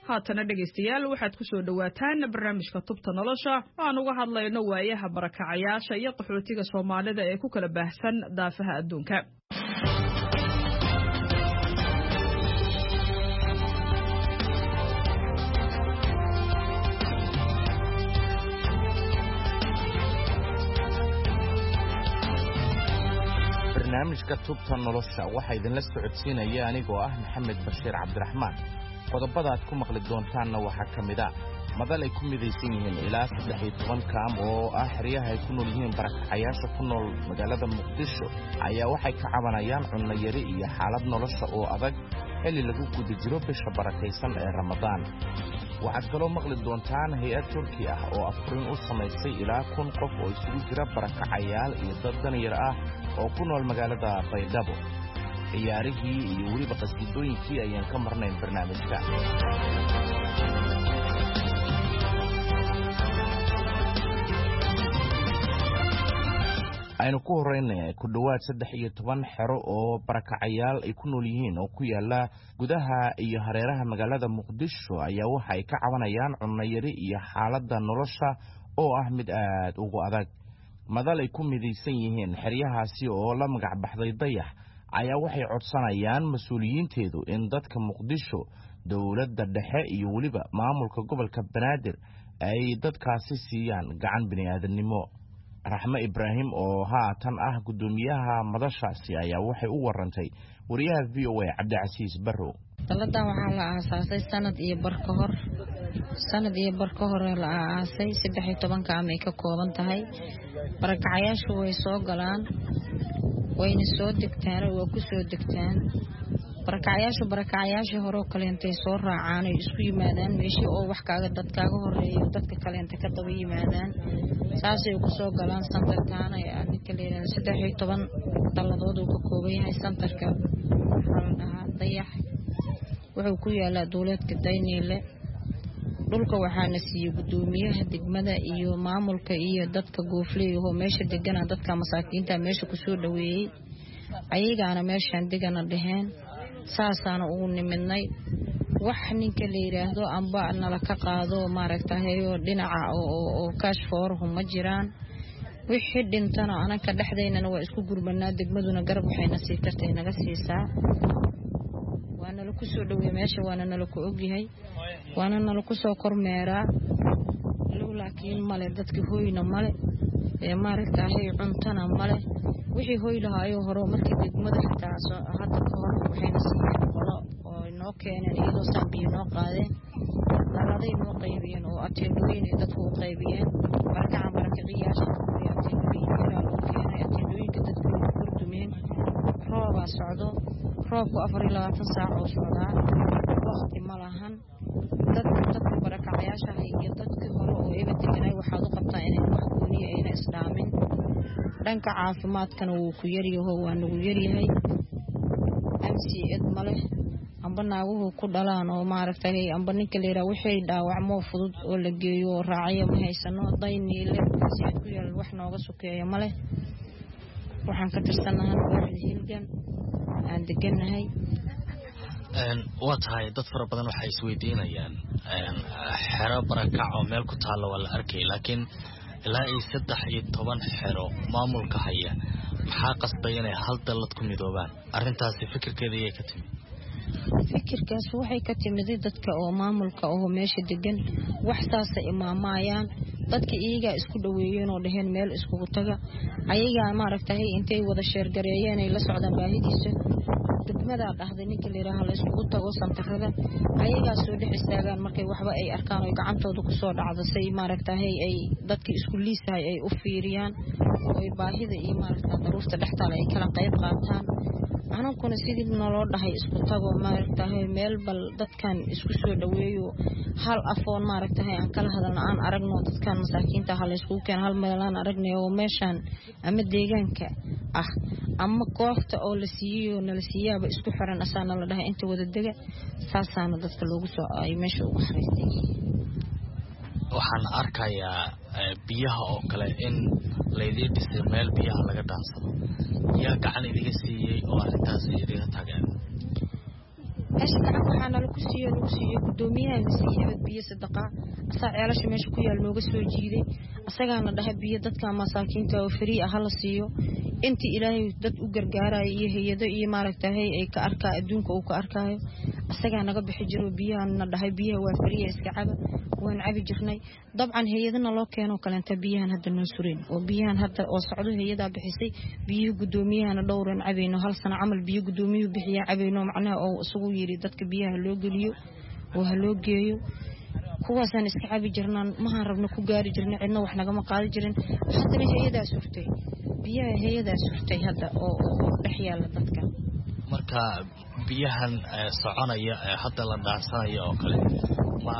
haatana dhegaystayaal waxaad ku soo dhawaataan barnaamijka tubta nolosha aan uga hadlayno waayaha barakacayaasha iyo qaxootiga Soomaalida ee ku kala baahsan daafaha adduunka. barnaamijka tubta nolosha waxa idinla socodsiinaya anigoo ah Maxamed Bashiir Cabdiraxmaan. qodobada aad ku maqli doontaanna waxaa ka mid ah madal ay ku midaysan yihiin ilaa saddex iyo toban kaam oo ah xeryaha ay ku nool yihiin barakacayaasha ku nool magaalada Muqdisho ayaa waxay ka cabanayaan cunno yari iyo xaalad nolosha oo adag xilli lagu guda jiro bisha barakaysan ee Ramadaan. waxaad kaloo maqli doontaan hay'ad Turki ah oo afurin u samaysay ilaa kun qof oo isugu jira barakacayaal iyo dad danyar ah oo ku nool magaalada Baydhabo. ciyaarihii iyo weliba qasbidooyinkii ayaan ka marnayn barnaamijka. aynu ku horeynay ku dhawaad saddex iyo toban xero oo barakacayaal ay ku nool yihiin oo ku yaala gudaha iyo hareeraha magaalada Muqdisho ayaa waxa ay ka cabanayaan cunno yari iyo xaaladda nolosha oo ah mid aad ugu adag. madal ay ku midaysan yihiin xeryahaasi oo la magac baxday Dayax ayaa waxay codsanayaan mas'uuliyiinteedu in dadka Muqdisho, dawladda dhexe iyo waliba maamulka gobolka Banaadir ay dadkaasi siiyaan gacan bini'aadanimo. Raxma Ibraahim oo haatan ah gudoomiyaha madashaasi ayaa waxay u warantay wariyaha V O A Cabdicasiis Barrow. Taladan waxaa la aasaasay sanad iyo bar ka hor sanad iyo bar ka hor la aasaasay saddex iyo toban kaam ay ka kooban tahay. barakacayaashu way soo galaan wayna soo degtaan oo ku soo degtaan barakacayaashu barakacayaasha hore kale intay soo raacaan ay isku yimaadaan meeshii oo wax kaaga dadkaaga horeeyo dadka kale inta ka daba yimaadaan saasay ku soo galaan santarkaan ay adinka leeyahay saddex iyo toban daladood oo ka kooban yahay santarka xaladaha Dayax wuxuu ku yaalaa dawladka Dayniile. dhulka waxaana siiyay gudoomiyaha degmada iyo maamulka iyo dadka goofley oo meesha degan dadka masaakiinta meesha ku soo dhaweeyay ayagaana meeshan degana dhaheen saasaana ugu nimidnay wax ninka la yiraahdo amba nala ka qaado maaragtay oo dhinaca oo cash for huma jiraan wixii dhintana anaka dhaxdeynana waa isku gurbanaa degmaduna garab waxayna sii kartay naga siisaa waana la ku soo dhaweeyay meesha waana nala ku ogyahay waana nala ku soo kormeeraa laakiin male dadkii hooyna male ee maaragtay cuntana male wixii hooy lahaayo hore markii degmada xitaa hadda ka hor waxayna siiyeen qolo oo inoo keeneen iyadoo sambiyo noo qaadeen daladay noo qaybiyeen oo ateendooyin ay dadku u qaybiyeen barakacan barakaciyaasha iyo ateendooyin yaraa loo keenay ateendooyinka dadku u kordumeen roobaa socdo roobku afar iyo labaatan saac oo socdaa waqti ma lahan dadka dadka barakacayaasha iyo dadka hore oo eeba deganay waxaad u qabtaa inay wax gooniyo ayna isdhaamin. dhanka caafimaadkana wuu ku yaryahay waa nagu yaryahay M C Ed male amba naaguhu ku dhalaan oo maaragtay amba ninka leeyahay waxay dhaawacmo fudud oo la geeyo oo raaciyo ma haysano Dayniile si aad ku yaal wax nooga sokeeyo male. waxaan ka tirsanahay waaxda Hilgan aan deganahay. waa tahay dad fara badan waxay isweydiinayaan xero barakac oo meel ku taalo waa la arkay laakiin ilaa ay saddex iyo toban xero maamulka haya maxaa qasbay inay hal dalad ku midoobaan arrintaasi fikirkeeda ayay ka timid fikirkaas waxay ka timid dadka oo maamulka oo meesha degan wax saas imaamayaan dadka iyaga isku dhaweeyeen oo dhaheen meel isku taga ayaga maaragtay intay wada sheer gareeyeen ay la socdaan baahidiisa degmada dhahday ninka leeyahay la isku tago santarada ayaga soo dhex istaagaan markay waxba ay arkaan oo gacantooda ku soo dhacdo say maaragtay ay dadka isku liisahay ay u fiiriyaan oo ay baahida iyo maaragtay daruurta dhextaal ay kala qayb qaataan. anaguna sidii nolol dhahay isku tago maaragtay meel bal dadkan isku soo dhaweeyo hal afoon maaragtay aan kala hadalna aan aragno dadkan masaakiinta hal isku keen hal meel aan aragnayo meeshan ama deegaanka ah ama koofta oo la siiyo nala siyaaba isku xiran asana la dhahay inta wada dega saasaana dadka loogu soo ay meesha ugu xariistay. waxaan arkayaa biyaha oo kale in laydii dhisay meel biyaha laga dhaansado yaa gacan idiga siiyey oo arrintaas idiga tageen meesha gacan waxaa nala ku siiyo lagu siiyo guddoomiyaha na siiyey abad biyo sadaqa asaa ceelasha meesha ku yaal nooga soo jiiday asagaana dhaha biyo dadka masaakiinta oo free ah la siiyo intii ilaahay dad u gargaarayo iyo hay'ado iyo maaragtay ay ka arkaa adduunka uu ka arkaayo asagaa naga bixi jiro biyaha dhahay biyaha waa free iska caba waan cabi jirnay dabcan hay'adana loo keeno kalenta biyahan hadda noo sureen oo biyahan hadda oo socdo hay'ada bixisay biyo gudoomiyahana dhowran cabayno hal sano camal biyo gudoomiyuhu bixiya cabayno macnaha oo isugu yiri dadka biyaha loo geliyo oo ha loo geeyo kuwaasaan iska cabi jirnaan ma rabno ku gaari jirnay cidna wax naga ma qaadi jirin haddana hay'ada surtay biyaha hay'ada surtay hadda oo dhex yaala dadka marka biyahan soconaya hadda la dhaansanayo oo kale ma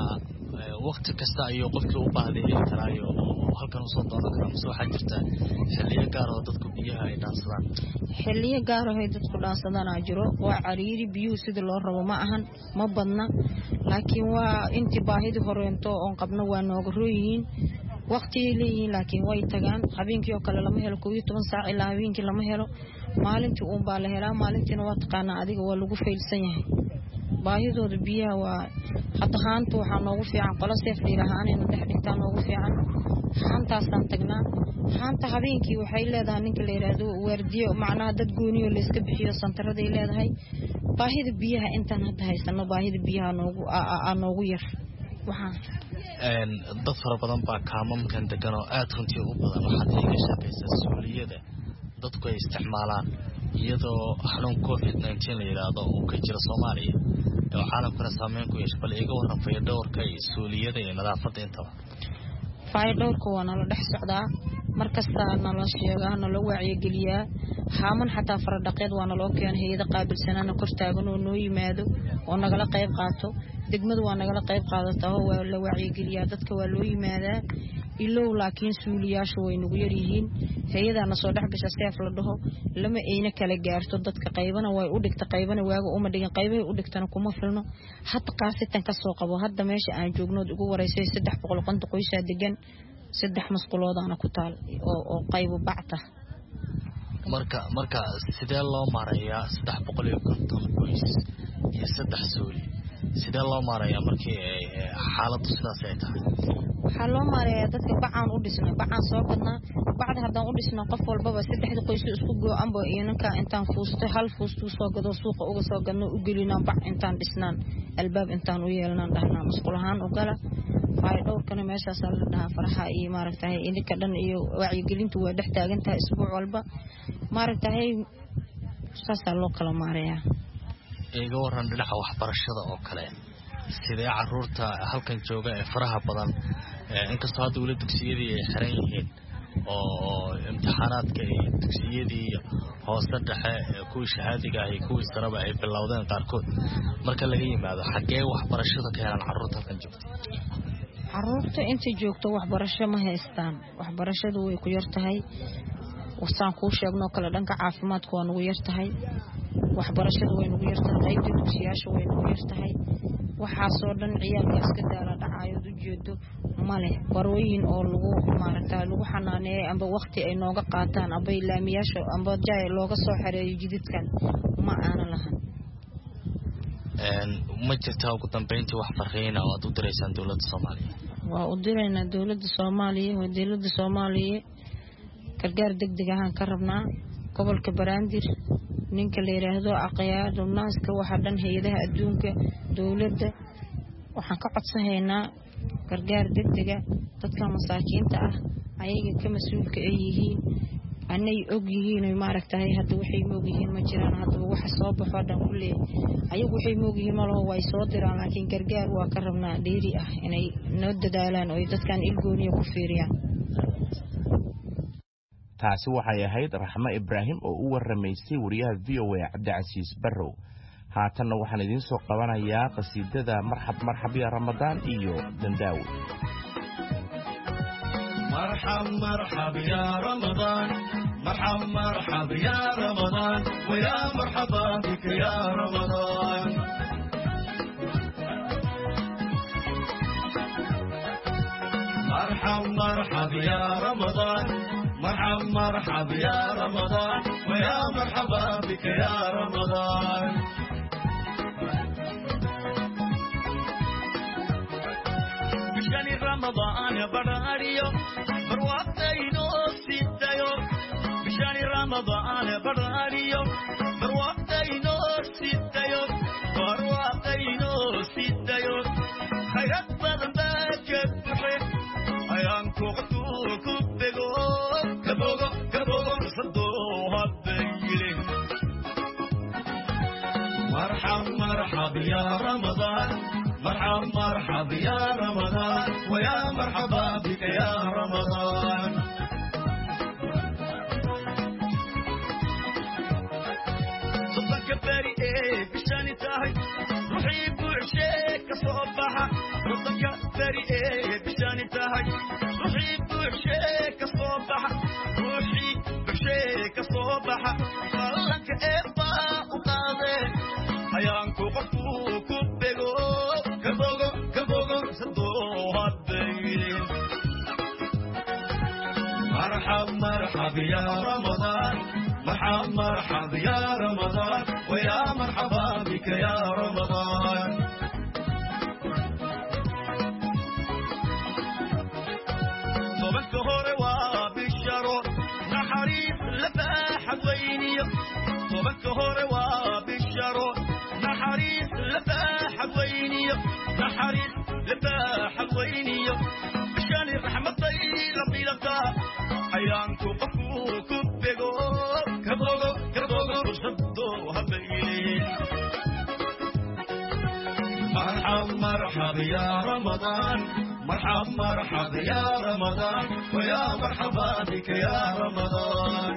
waqti kasta ayuu qofkii u baahday in karaayo halkan soo dooran kara soo xajirta xilliyo gaar ah dadku biyaha ay dhaansadaan xilliyo gaar ah ay dadku dhaansadaan jiro waa cariiri biyuhu sida loo rabo ma ahan ma badna laakiin waa intii baahidi horeento oo qabna waa nooga rooyihiin waqti leeyihiin laakiin way tagaan habeenkii oo kale lama helo kow iyo toban saac ilaa habeenkii lama helo maalintii uu baa la helaa maalintiina waa taqaana adiga waa lagu faylsan yahay baahidooda biyaha waa hadda haanta waxaa noogu fiican qola seef dhiirahaan in dhex dhigtaa noogu fiican haantaasaan tagnaa haanta habeenkii waxay leedahay ninka la yiraahdo waardiyo macnaha dad gooniyo la iska bixiyo santaraday leedahay baahida biyaha intaan hadda haysano baahida biyaha noogu aa noogu yar waxaa een dad fara badan baa kaamamkan degan oo aad runtii u badan waxaad iga shaqaysaa suuliyada dadku ay isticmaalaan iyadoo xanuun covid nineteen la yiraahdo oo ka jira Soomaaliya oo caalamkana saameyn ku yeeshay bal iga waran fayadhowrka iyo suuliyada iyo nadaafadda intaba fayadhowrka waa nala dhex socdaa markasta nala sheegaa nala wacyi geliyaa haaman xataa faradhaqeed waa naloo keenay hay'ada qaabilsanaana kor taagan oo noo yimaado oo nagala qayb qaato degmadu waa nagala qayb qaadataa oo waa la wacyi geliyaa dadka waa loo yimaadaa ilow laakiin suuliyaashu way nagu yar yihiin hay'adana soo dhex gasha seef la dhaho lama ayna kala gaarto dadka qaybana way u dhigta qaybana waaga uma dhigin qaybahay u dhigtana kuma filno hadda qaasitan ka soo qabo hadda meesha aan joogno ugu wareysay saddex boqol qonto qoys degan saddex masquuloodana ku taal oo oo qayb bacta marka marka sidee loo maareeyaa saddex boqol iyo konton qoys iyo saddex suuli sidee loo maareeyaa markii xaaladdu sidaas ay tahay waxaa loo maareeyaa dadka bacaan u dhisnay bacaan soo gadnaa bacda haddaan u dhisnaa qof walbaba saddexda qoys isku go-anba iyo ninka intaan fuusto hal fuustuu soo gado suuqa uga soo gadno u gelinaa bac intaan dhisnaan albaab intaan u yeelnaan dhahnaa masquul ahaan u gala fayadhowrkana meeshaasaa la dhahaa faraxa iyo maaragtahay idinka dhan iyo wacyigelintu waa dhex taagan tahay isbuuc walba maaragtahay saasaa loo kala maareeyaa iga waran dhinaca waxbarashada oo kale sidee caruurta halkan jooga ee faraha badan inkastoo hadda weli dugsiyadii ay xiran yihiin oo imtixaanaadka iyo dugsiyadii hoose dhexe kuwii shahaadiga ah iyo kuwii saraba ay bilowdeen qaarkood marka laga yimaado xaggee waxbarashada ka helaan caruurta halkan joogta caruurta inta joogto waxbarasho ma haystaan waxbarashadu way ku yar tahay wasaan kuu sheegno kale dhanka caafimaadku waa nagu yar tahay waxbarashadu way nagu yar tahay qaybta dugsiyaasha way nagu yar tahay waxaasoo dhan ciyaalka iska daala dhacayo u jeedo male barooyin oo lagu maaragtaa lagu xanaaneeyay amba waqti ay nooga qaataan amba ilaamiyaasha amba jaay looga soo xareeyo jididkan ma aana lahan ma jirtaa ugu dambeyntii wax fariina oo aad u diraysaan dowladda Soomaaliya waa u diraynaa dowladda Soomaaliya waa dowladda Soomaaliya gargaar degdeg ah ka rabnaa gobolka Banaadir ninka la yiraahdo aqyaado naaska waxa dhan hay'adaha adduunka dowladda waxaan ka codsanaynaa gargaar degdeg ah dadka masaakiinta ah ayaga ka mas'uulka ay yihiin anay og yihiin ay maaragtahay hadda waxay moog yihiin ma jiraan hadda waxa soo baxo dhan kullee ayagu waxay moog yihiin ma laho way soo diraan laakiin gargaar waa ka rabnaa dheeri ah inay noo dadaalaan oo dadkan ilgooniyo ku fiiriyaan taasi waxay ahayd Raxma Ibraahim oo u waramaysay wariyaha V O A Cabdicasiis Barrow haatanna waxaan idin soo qabanayaa qasiidada marxab marxab ya Ramadaan iyo Dandaawi مرحب مرحب يا رمضان مرحب مرحب يا رمضان ويا مرحبا بك يا رمضان مرحب مرحب يا رمضان مرحب مرحب يا رمضان ويا مرحبا بك يا رمضان رمضان براريو بروقتينو سيدايو بشاني رمضان براريو بروقتينو سيدايو بروقتينو سيدايو خيرات بدن باكبحي أيام كوكتو كوبيغو كبوغو كبوغو صدوها بيلي مرحب مرحب يا رمضان مرحب مرحب يا رمضان ويا مرحبا بك يا رمضان صدق بري ايه بشاني تاهي روحي بعشيك صباحا صدق بري ايه بشاني تاهي روحي بعشيك صباحا روحي بعشيك صباحا فلك ابا وقاضي ايانكو قفو كبيغو كبوغو كبوغو صدوها بيلي مرحب مرحب يا رمضان مرحب مرحب يا رمضان ويا مرحبا بك يا رمضان صوبك هوروا بالشرو نحريف لفاح وينيو صوبك هوروا بالشرو نحريف لفاح وينيو نحريف لفاح وينيو بشان الرحمة طيلة طيلة أيانكو قفو كبيغو كبوغو كبوغو صدوها بيلي مرحب مرحب يا رمضان مرحب مرحب يا رمضان ويا مرحبا بك يا رمضان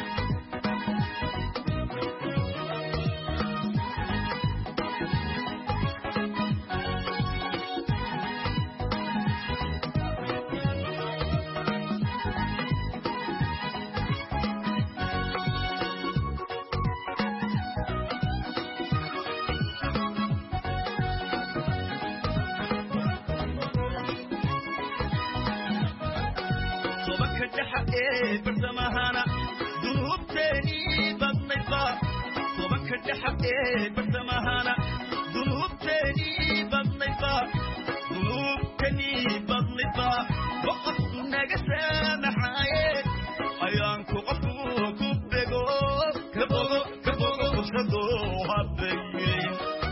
برتمهانا ذنوب تاني بطنفا صوبك الدحق برتمهانا ذنوب تاني بطنفا ذنوب تاني بطنفا وقف نقسى محايا أيانكو قفو كبيغو كبوغو كبوغو صدوها بيلي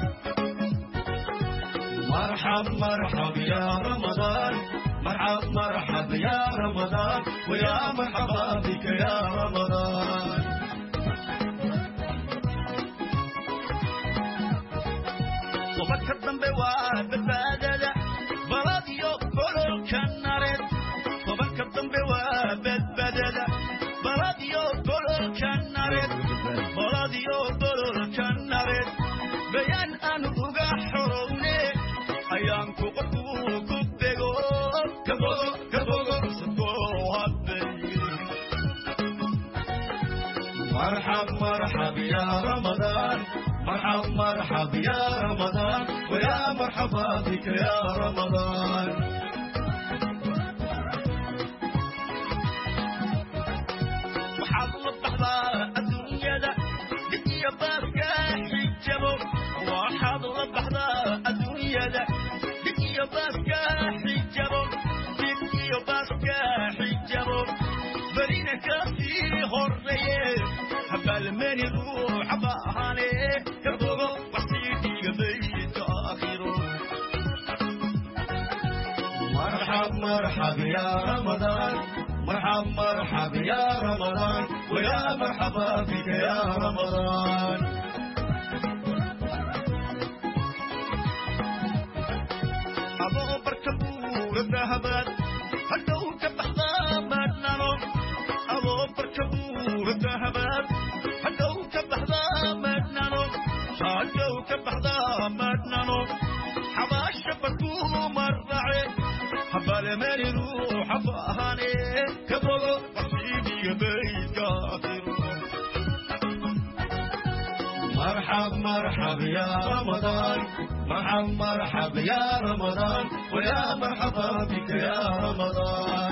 مرحب مرحب يا رمضان مرحب مرحب يا رمضان ويا مرحبا بك يا رمضان صوبك الذنب وبالبدل بلاديو كل كنارد صوبك الذنب وبالبدل بلاديو كل كنارد بلاديو كل كنارد بيان أن أوغا حروني أيامكو قفو كبيغو كبوغو كبوغو صدوها بيلي مرحب مرحب يا رمضان مرحب مرحب يا رمضان ويا مرحبا بك يا رمضان وحظ الضحضة الدنيا ده بدي بارك حجبه وحظ الضحضة الدنيا ده بدي بارك حجبه بدي بارك حجبه برينا كثير هريه حبال من يروح بهاني كبوغو وحسيدي قبيت آخره مرحب مرحب يا رمضان مرحب مرحب يا رمضان ويا مرحبا بك يا رمضان أبو بركبور الذهبات هدو كبحضا مدنانو أبو بركبور الذهبات هدو كبحضا مدنانو هدو كبحضا مدنانو حباش بكو مرعي حبال من يروح بهاني كبوغو وحسيدي بيت كافر مرحب مرحب يا رمضان مرحب مرحب يا رمضان ويا مرحبا بك يا رمضان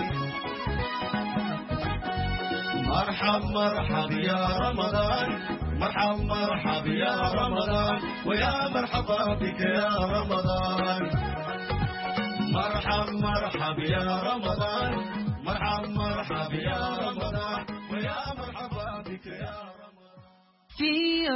مرحب مرحب يا رمضان مرحب مرحب يا رمضان ويا مرحبا بك يا رمضان مرحب مرحب يا رمضان مرحب مرحب يا رمضان ويا مرحبا بك يا رمضان في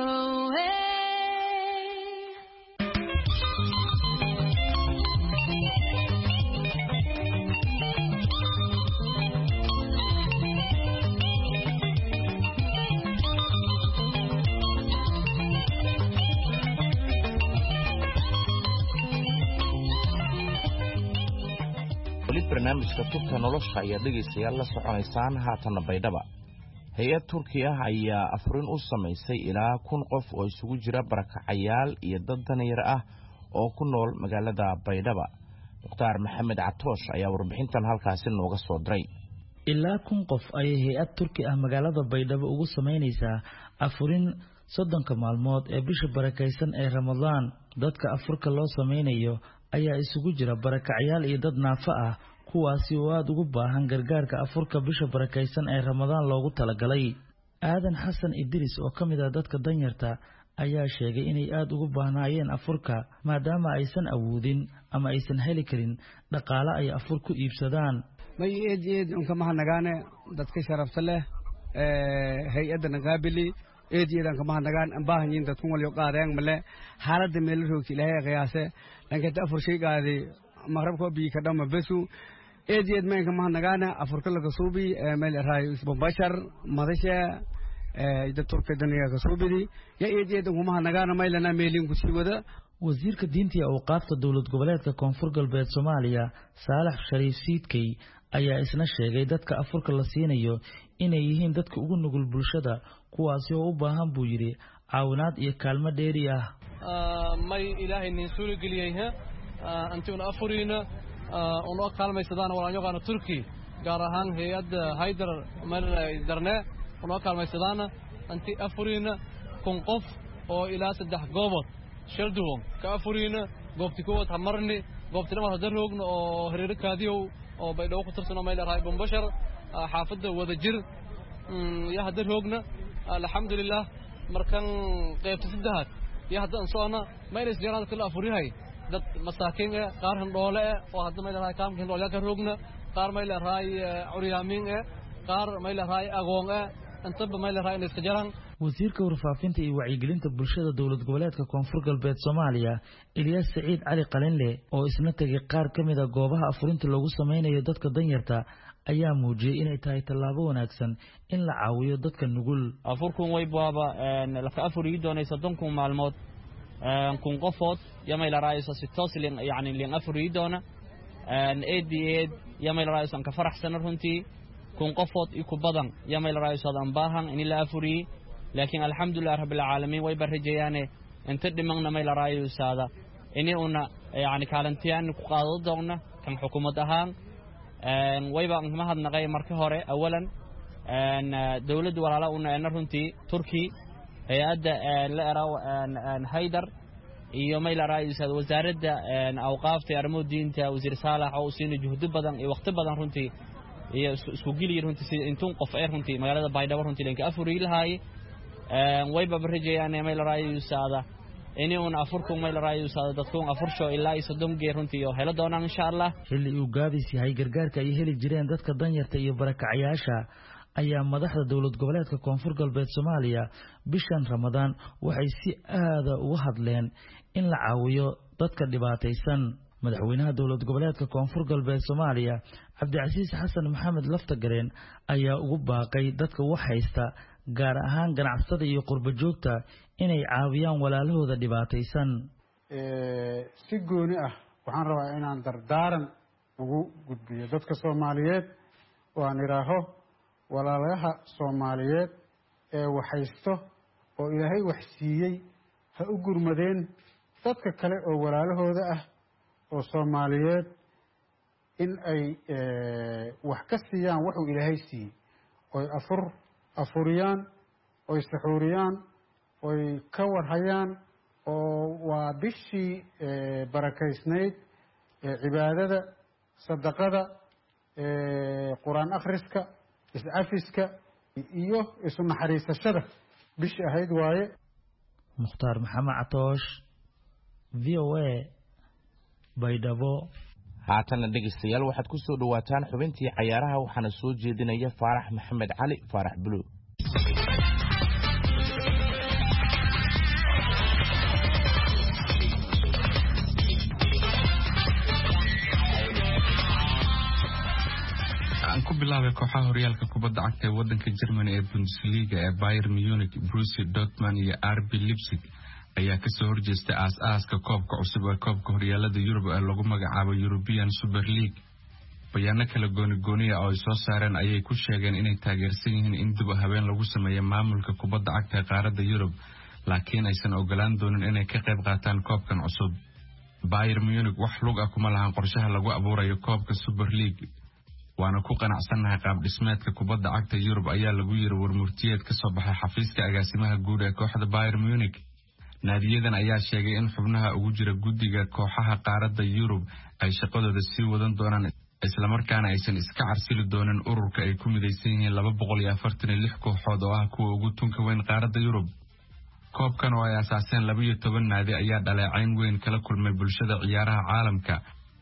barnaamijka tubta nolosha ayaa dhegaystayaal la soconaysaan haatanna baydhaba hay-ad turki ah ayaa afurin u samaysay ilaa kun qof oo isugu jira barakacayaal iyo dad danyar ah oo ku nool magaalada baydhaba mukhtaar maxamed catoosh ayaa warbixintan halkaasi nooga soo diray ilaa kun qof ayay hay-ad turki ah magaalada baydhabo ugu samaynaysaa afurin soddonka maalmood ee bisha barakaysan ee ramadaan dadka afurka loo samaynayo ayaa isugu jira barakacyaal iyo dad naafo ah kuwaasi oo aada ugu baahan gargaarka afurka bisha barakaysan ee ramadaan loogu talagalay aadan xasan idris oo ka mid ah dadka danyarta ayaa sheegay inay aada ugu baahnaayeen afurka maadaama aysan awoodin ama aysan heli karin dhaqaale ay afur ku iibsadaan may eed eed unka mahadnagaane dadka sharafta leh hay-adda naqaabili eed eedan ka mahadnagaan baahanyiin dadkun walyo qaadeen male xaaladda meel roogti ilaahay qiyaase lankata afur shay qaadi maqrabka bii ka dhama besu eed eed meen ka mahadnagaane afurka laga suubi meel raay isbashar madasha ida turka daniga ka suubidi ya eed eed unka mahadnagaane meelana meelin ku sii wada wasiirka diinta iyo awqaafta dowlad goboleedka koonfur galbeed Soomaaliya Saalax Shariif Siidkay ayaa isna sheegay dadka afurka la siinayo inay yihiin dadka ugu nugul bulshada kuwaasi oo u baahan buu yiri caawinaad iyo kaalmo dheeri ah may ilaahay nin suuli galiyay antii una afurina una kaalmaysadaan walaanyaqana Turki gaar ahaan hay'adda Haydar mar darne una kaalmaysadaan antii afurina kun qof oo ilaa saddex goobood shalduum ka afurina goobti kood hamarni goobti lama darroogno oo hareerkaadiyo oo baydhabo ku tirsan meel raay bombashar xaafadda wada jir ya hadda roogna alxamdulillah markan qaybta saddexaad ya hadda soona meelis jaraan kala afurihay dad masaakiin ah qaar handhoole ah oo hadda meel raay kaamkin loo ka roogna qaar meel raay uriyaamin ah qaar meel raay agoon ah inta meel raay iska jaraan wasiirka warfaafinta iyo wacyigelinta bulshada dowlad goboleedka koonfur galbeed Soomaaliya Ilyas Saciid Cali Qalinle oo isna tagay qaar kamid ah goobaha afurinta lagu sameeyo dadka danyarta ayaa muujiyay inay tahay tallaabo wanaagsan in la caawiyo dadka nugul afurkun way baaba la ka afuri doonay soddon maalmood kun qofood yamay la raayso si tooslin yaani lin afuri doona eed yamay la raayso ka faraxsan runtii kun qofood iku badan yamay la raayso aan baahan in la afuri laakiin alxamdulillah rabbil caalamiin way barajayaane inta dhimagna may la raayo saada inay una yaani kaalantiyaan ku qaado doona kan xukuumad ahaan een wayba ma hadnaqay markii hore awalan een dawladda walaala una runtii Turki hay'adda la eraw een Haydar iyo may la raayo saada wasaaradda awqaafta arrimo diinta wasiir Saalax oo siin juhud badan iyo waqti badan runtii iyo isku giliyay runtii intuu qof ay runtii magaalada Baydhabo runtii linka afuri lahaay wayba barajayaan meel raayo saada inay una afurku meel raayo saada dadku afursho ilaa ay soddon geer runtii oo helo doonaan insha Allah xilli uu gaabis yahay gargaarka ay heli jireen dadka danyarta iyo barakacayaasha ayaa madaxda dowlad goboleedka koonfur galbeed Soomaaliya bishan Ramadaan waxay si aad ah uga hadleen in la caawiyo dadka dhibaataysan madaxweynaha dowlad goboleedka koonfur galbeed Soomaaliya Cabdicasiis Xasan Maxamed Laftagareen ayaa ugu baaqay dadka wax haysta gaar ahaan ganacsatada iyo qurba joogta inay caawiyaan walaalahooda dhibaataysan ee si gooni ah waxaan rabaa inaan dardaaran ugu gudbiyo dadka Soomaaliyeed oo aan iraaho walaalaha Soomaaliyeed ee waxaysto oo Ilaahay wax siiyay ha u gurmadeen dadka kale oo walaalahooda ah oo Soomaaliyeed in ay wax ka siiyaan wuxuu Ilaahay siiyay oo afur afuriyaan oo saxuuriyaan oo ka warhayaan oo waa bishii barakaysnayd cibaadada sadaqada quraan akhriska iscafiska iyo isu naxariisashada bishii ahayd waaye Mukhtaar Maxamed Catoosh V O A Baydhabo haatana dhegeystayaal waxaad ku soo dhawaataan xubintii cayaaraha waxaana soo jeedinaya Faarax Maxamed Cali Faarax Bulu ku bilaabay kooxaha horyaalka kubadda cagta ee wadanka Germany ee Bundesliga ee Bayern Munich, Borussia Dortmund iyo R B Leipzig ayaa ka soo horjeestay aas-aaska koobka cusub ee koobka horyaalada Yurub ee lagu magacaabo European Super League. Bayaano kala gooni-gooniya oo ay soo saareen ayay ku sheegeen inay taageersan yihiin in dib u habeen lagu sameeyo maamulka kubadda cagta ee qaaradda Yurub, laakiin aysan ogolaan doonin inay ka qayb qaataan koobkan cusub. Bayern Munich wax lug ah kuma lahan qorshaha lagu abuurayo koobka Super League. waana ku qanacsanahay qaab dhismeedka kubadda cagta Yurub ayaa lagu yiri warmurtiyeed ka soo baxay xafiiska agaasimaha guud ee kooxda Bayern Munich. Naadiyadan ayaa sheegay in xubnaha ugu jira guddiga kooxaha qaaradda Yurub ay shaqadooda sii wadan doonaan isla markaana aysan iska carsili doonin ururka ay ku midaysan yihiin laba boqol iyo afartan iyo lix kooxood oo ah kuwa ugu tunka weyn qaaradda Yurub. Koobkan oo ay asaaseen laba iyo toban naadi ayaa dhaleecayn weyn kala kulmay bulshada ciyaaraha caalamka,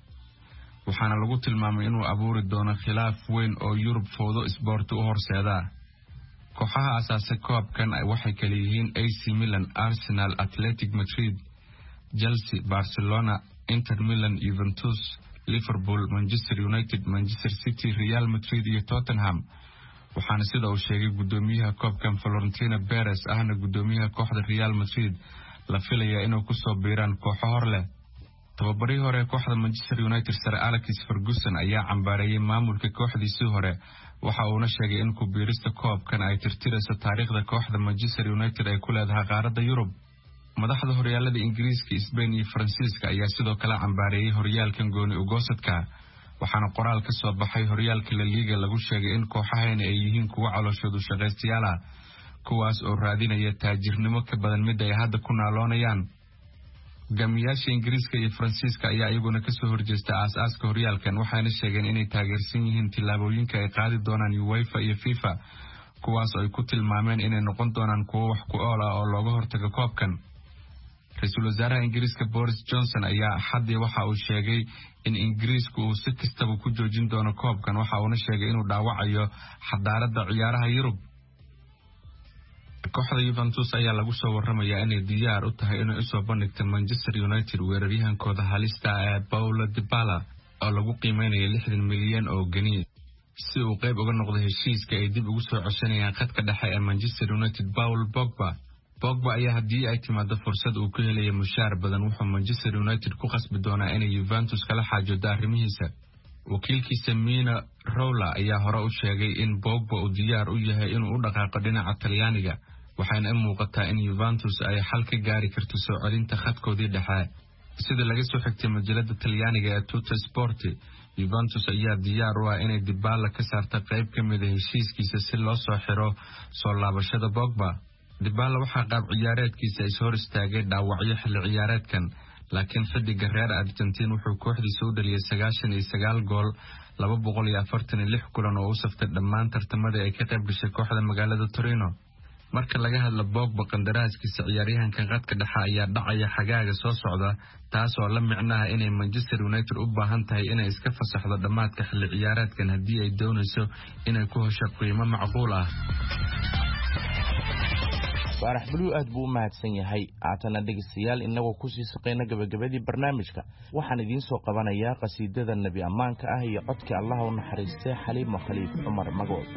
waxaana lagu tilmaamay inuu abuuri doono khilaaf weyn oo Yurub foodo isboorti u horseeda. Kooxaha asaasay koobkan waxay kala yihiin A C Milan, Arsenal, Athletic Madrid, Chelsea, Barcelona, Inter Milan, Juventus, Liverpool, Manchester United, Manchester City, Real Madrid iyo Tottenham. waxaana sida uu sheegay gudoomiyaha koobkan Florentino Perez ahna gudoomiyaha kooxda Real Madrid la filayaa inuu ku soo biiraan kooxo hor leh. tababarihii hore kooxda Manchester United Sir Alex Ferguson ayaa cambaareeyay maamulka kooxdiisii hore, waxa uuna sheegay in ku biirista koobkan ay tirtirayso taariikhda kooxda Manchester United ay ku leedahay qaaradda Yurub. Madaxda horyaalada Ingiriiska, Spain iyo Faransiiska ayaa sidoo kale cambaareeyay horyaalkan gooni u goosadka, waxaana qoraal ka soo baxay horyaalka La Liga lagu sheegay in kooxahani ay yihiin kuwa calooshoodu shaqaystayaal ah, kuwaas oo raadinaya taajirnimo ka badan mid ay hadda ku naaloonayaan. Hogaamiyaasha Ingiriiska iyo Faransiiska ayaa iyaguna ka soo horjeesta aas-aaska horyaalkan, waxayna sheegeen inay taageersan yihiin tillaabooyinka ay qaadi doonaan UEFA iyo FIFA, kuwaas oo ay ku tilmaameen inay noqon doonaan kuwo wax ku ool ah oo looga hortago koobkan. Ra'iisul Wasaaraha Ingiriiska Boris Johnson ayaa xaddii waxa uu sheegay in Ingiriisku uu si kastaba ku joojin doono koobkan, waxa uuna sheegay inuu dhaawacayo xadaaradda ciyaaraha Yurub. Kooxda Juventus ayaa lagu soo waramayaa inay diyaar u tahay inay u soo bandhigto Manchester United weeraryahankooda halista ee Paulo Dybala oo lagu qiimeynayo lixdan milyan oo geni si uu qayb uga noqdo heshiiska ay dib ugu soo ceshanayaan khadka dhexe ee Manchester United Paul Pogba. Pogba ayaa haddii ay timaado fursad uu ku helayo mushaar badan wuxuu Manchester United ku qasbi doonaa inay Juventus kala xaajoodo arrimihiisa. Wakiilkiisa Mino Raiola ayaa hore u sheegay in Pogba uu diyaar u yahay inuu u dhaqaaqo dhinaca Talyaaniga, waxaana muuqataa in Juventus ay xal ka gaari karto soo celinta khadkoodii dhexe. Sida laga soo xigtay majalada Talyaaniga ee Tutto Sport, Juventus ayaa diyaar u ah inay Dybala ka saarto qayb ka mid ah heshiiskiisa si loo soo xiro soo laabashada Pogba. Dybala waxaa qaab ciyaareedkiisa is hor istaagay dhaawacyo xilli ciyaareedkan, laakiin xiddiga reer Argentina wuxuu kooxdiisa u dhaliyay sagaashan iyo sagaal gool laba boqol iyo afartan iyo lix kulan oo u saftay dhammaan tartamadii ay ka qayb gashay kooxda magaalada Torino. Marka laga hadlo Pogba, qandaraaskiisa ciyaaryahanka qadka dhexe ayaa dhacaya xagaaga soo socda, taasoo la micnaha inay Manchester United u baahan tahay inay iska fasaxdo dhammaadka xilli ciyaareedkan haddii ay doonayso inay ku hesho qiimo macquul ah. Faarax Bulu aad buu u mahadsan yahay. Aatana dhegeystayaal inagoo ku sii shaqeyna gabagabadii barnaamijka, waxaan idiin soo qabanayaa qasiidada Nabi Ammaanka ah iyo codka Allah u naxariistay Xaliimo Khaliif Cumar Magool.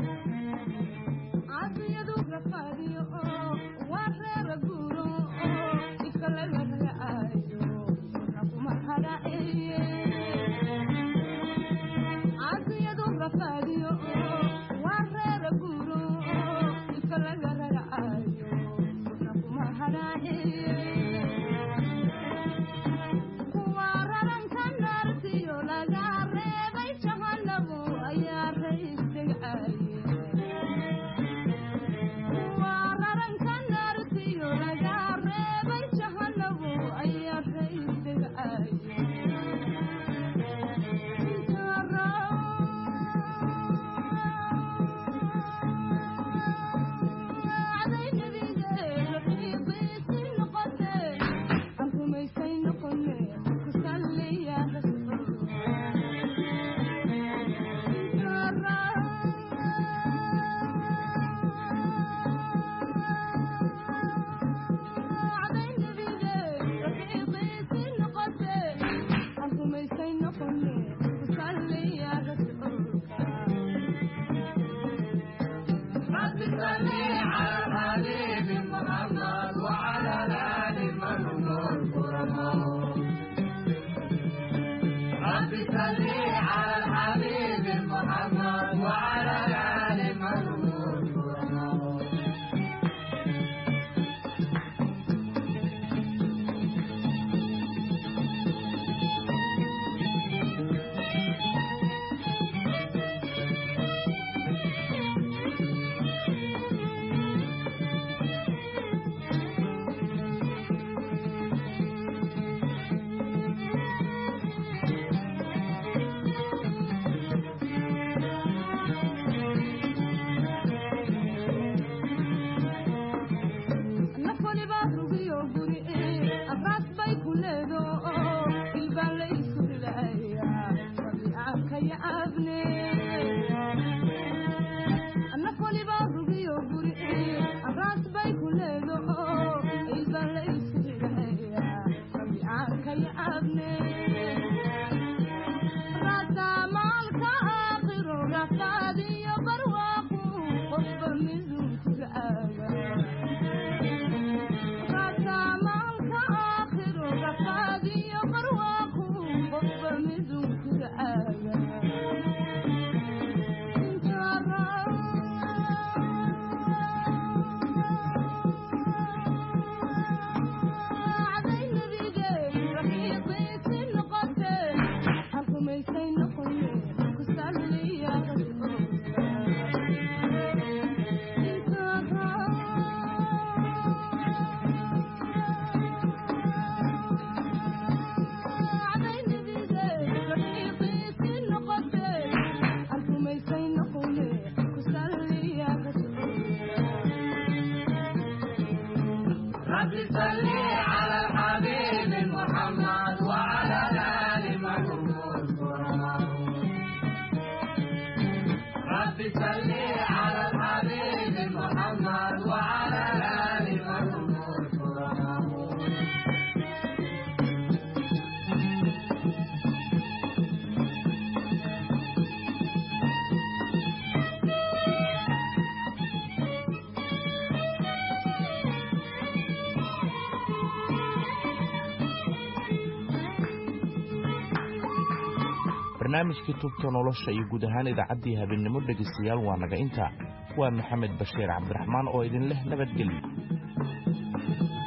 barnaamijkii tubta nolosha iyo guud ahaan idaacaddii habeenimo dhegaystayaal waa naga inta waa maxamed bashiir cabdiraxmaan oo idin leh nabadgelyo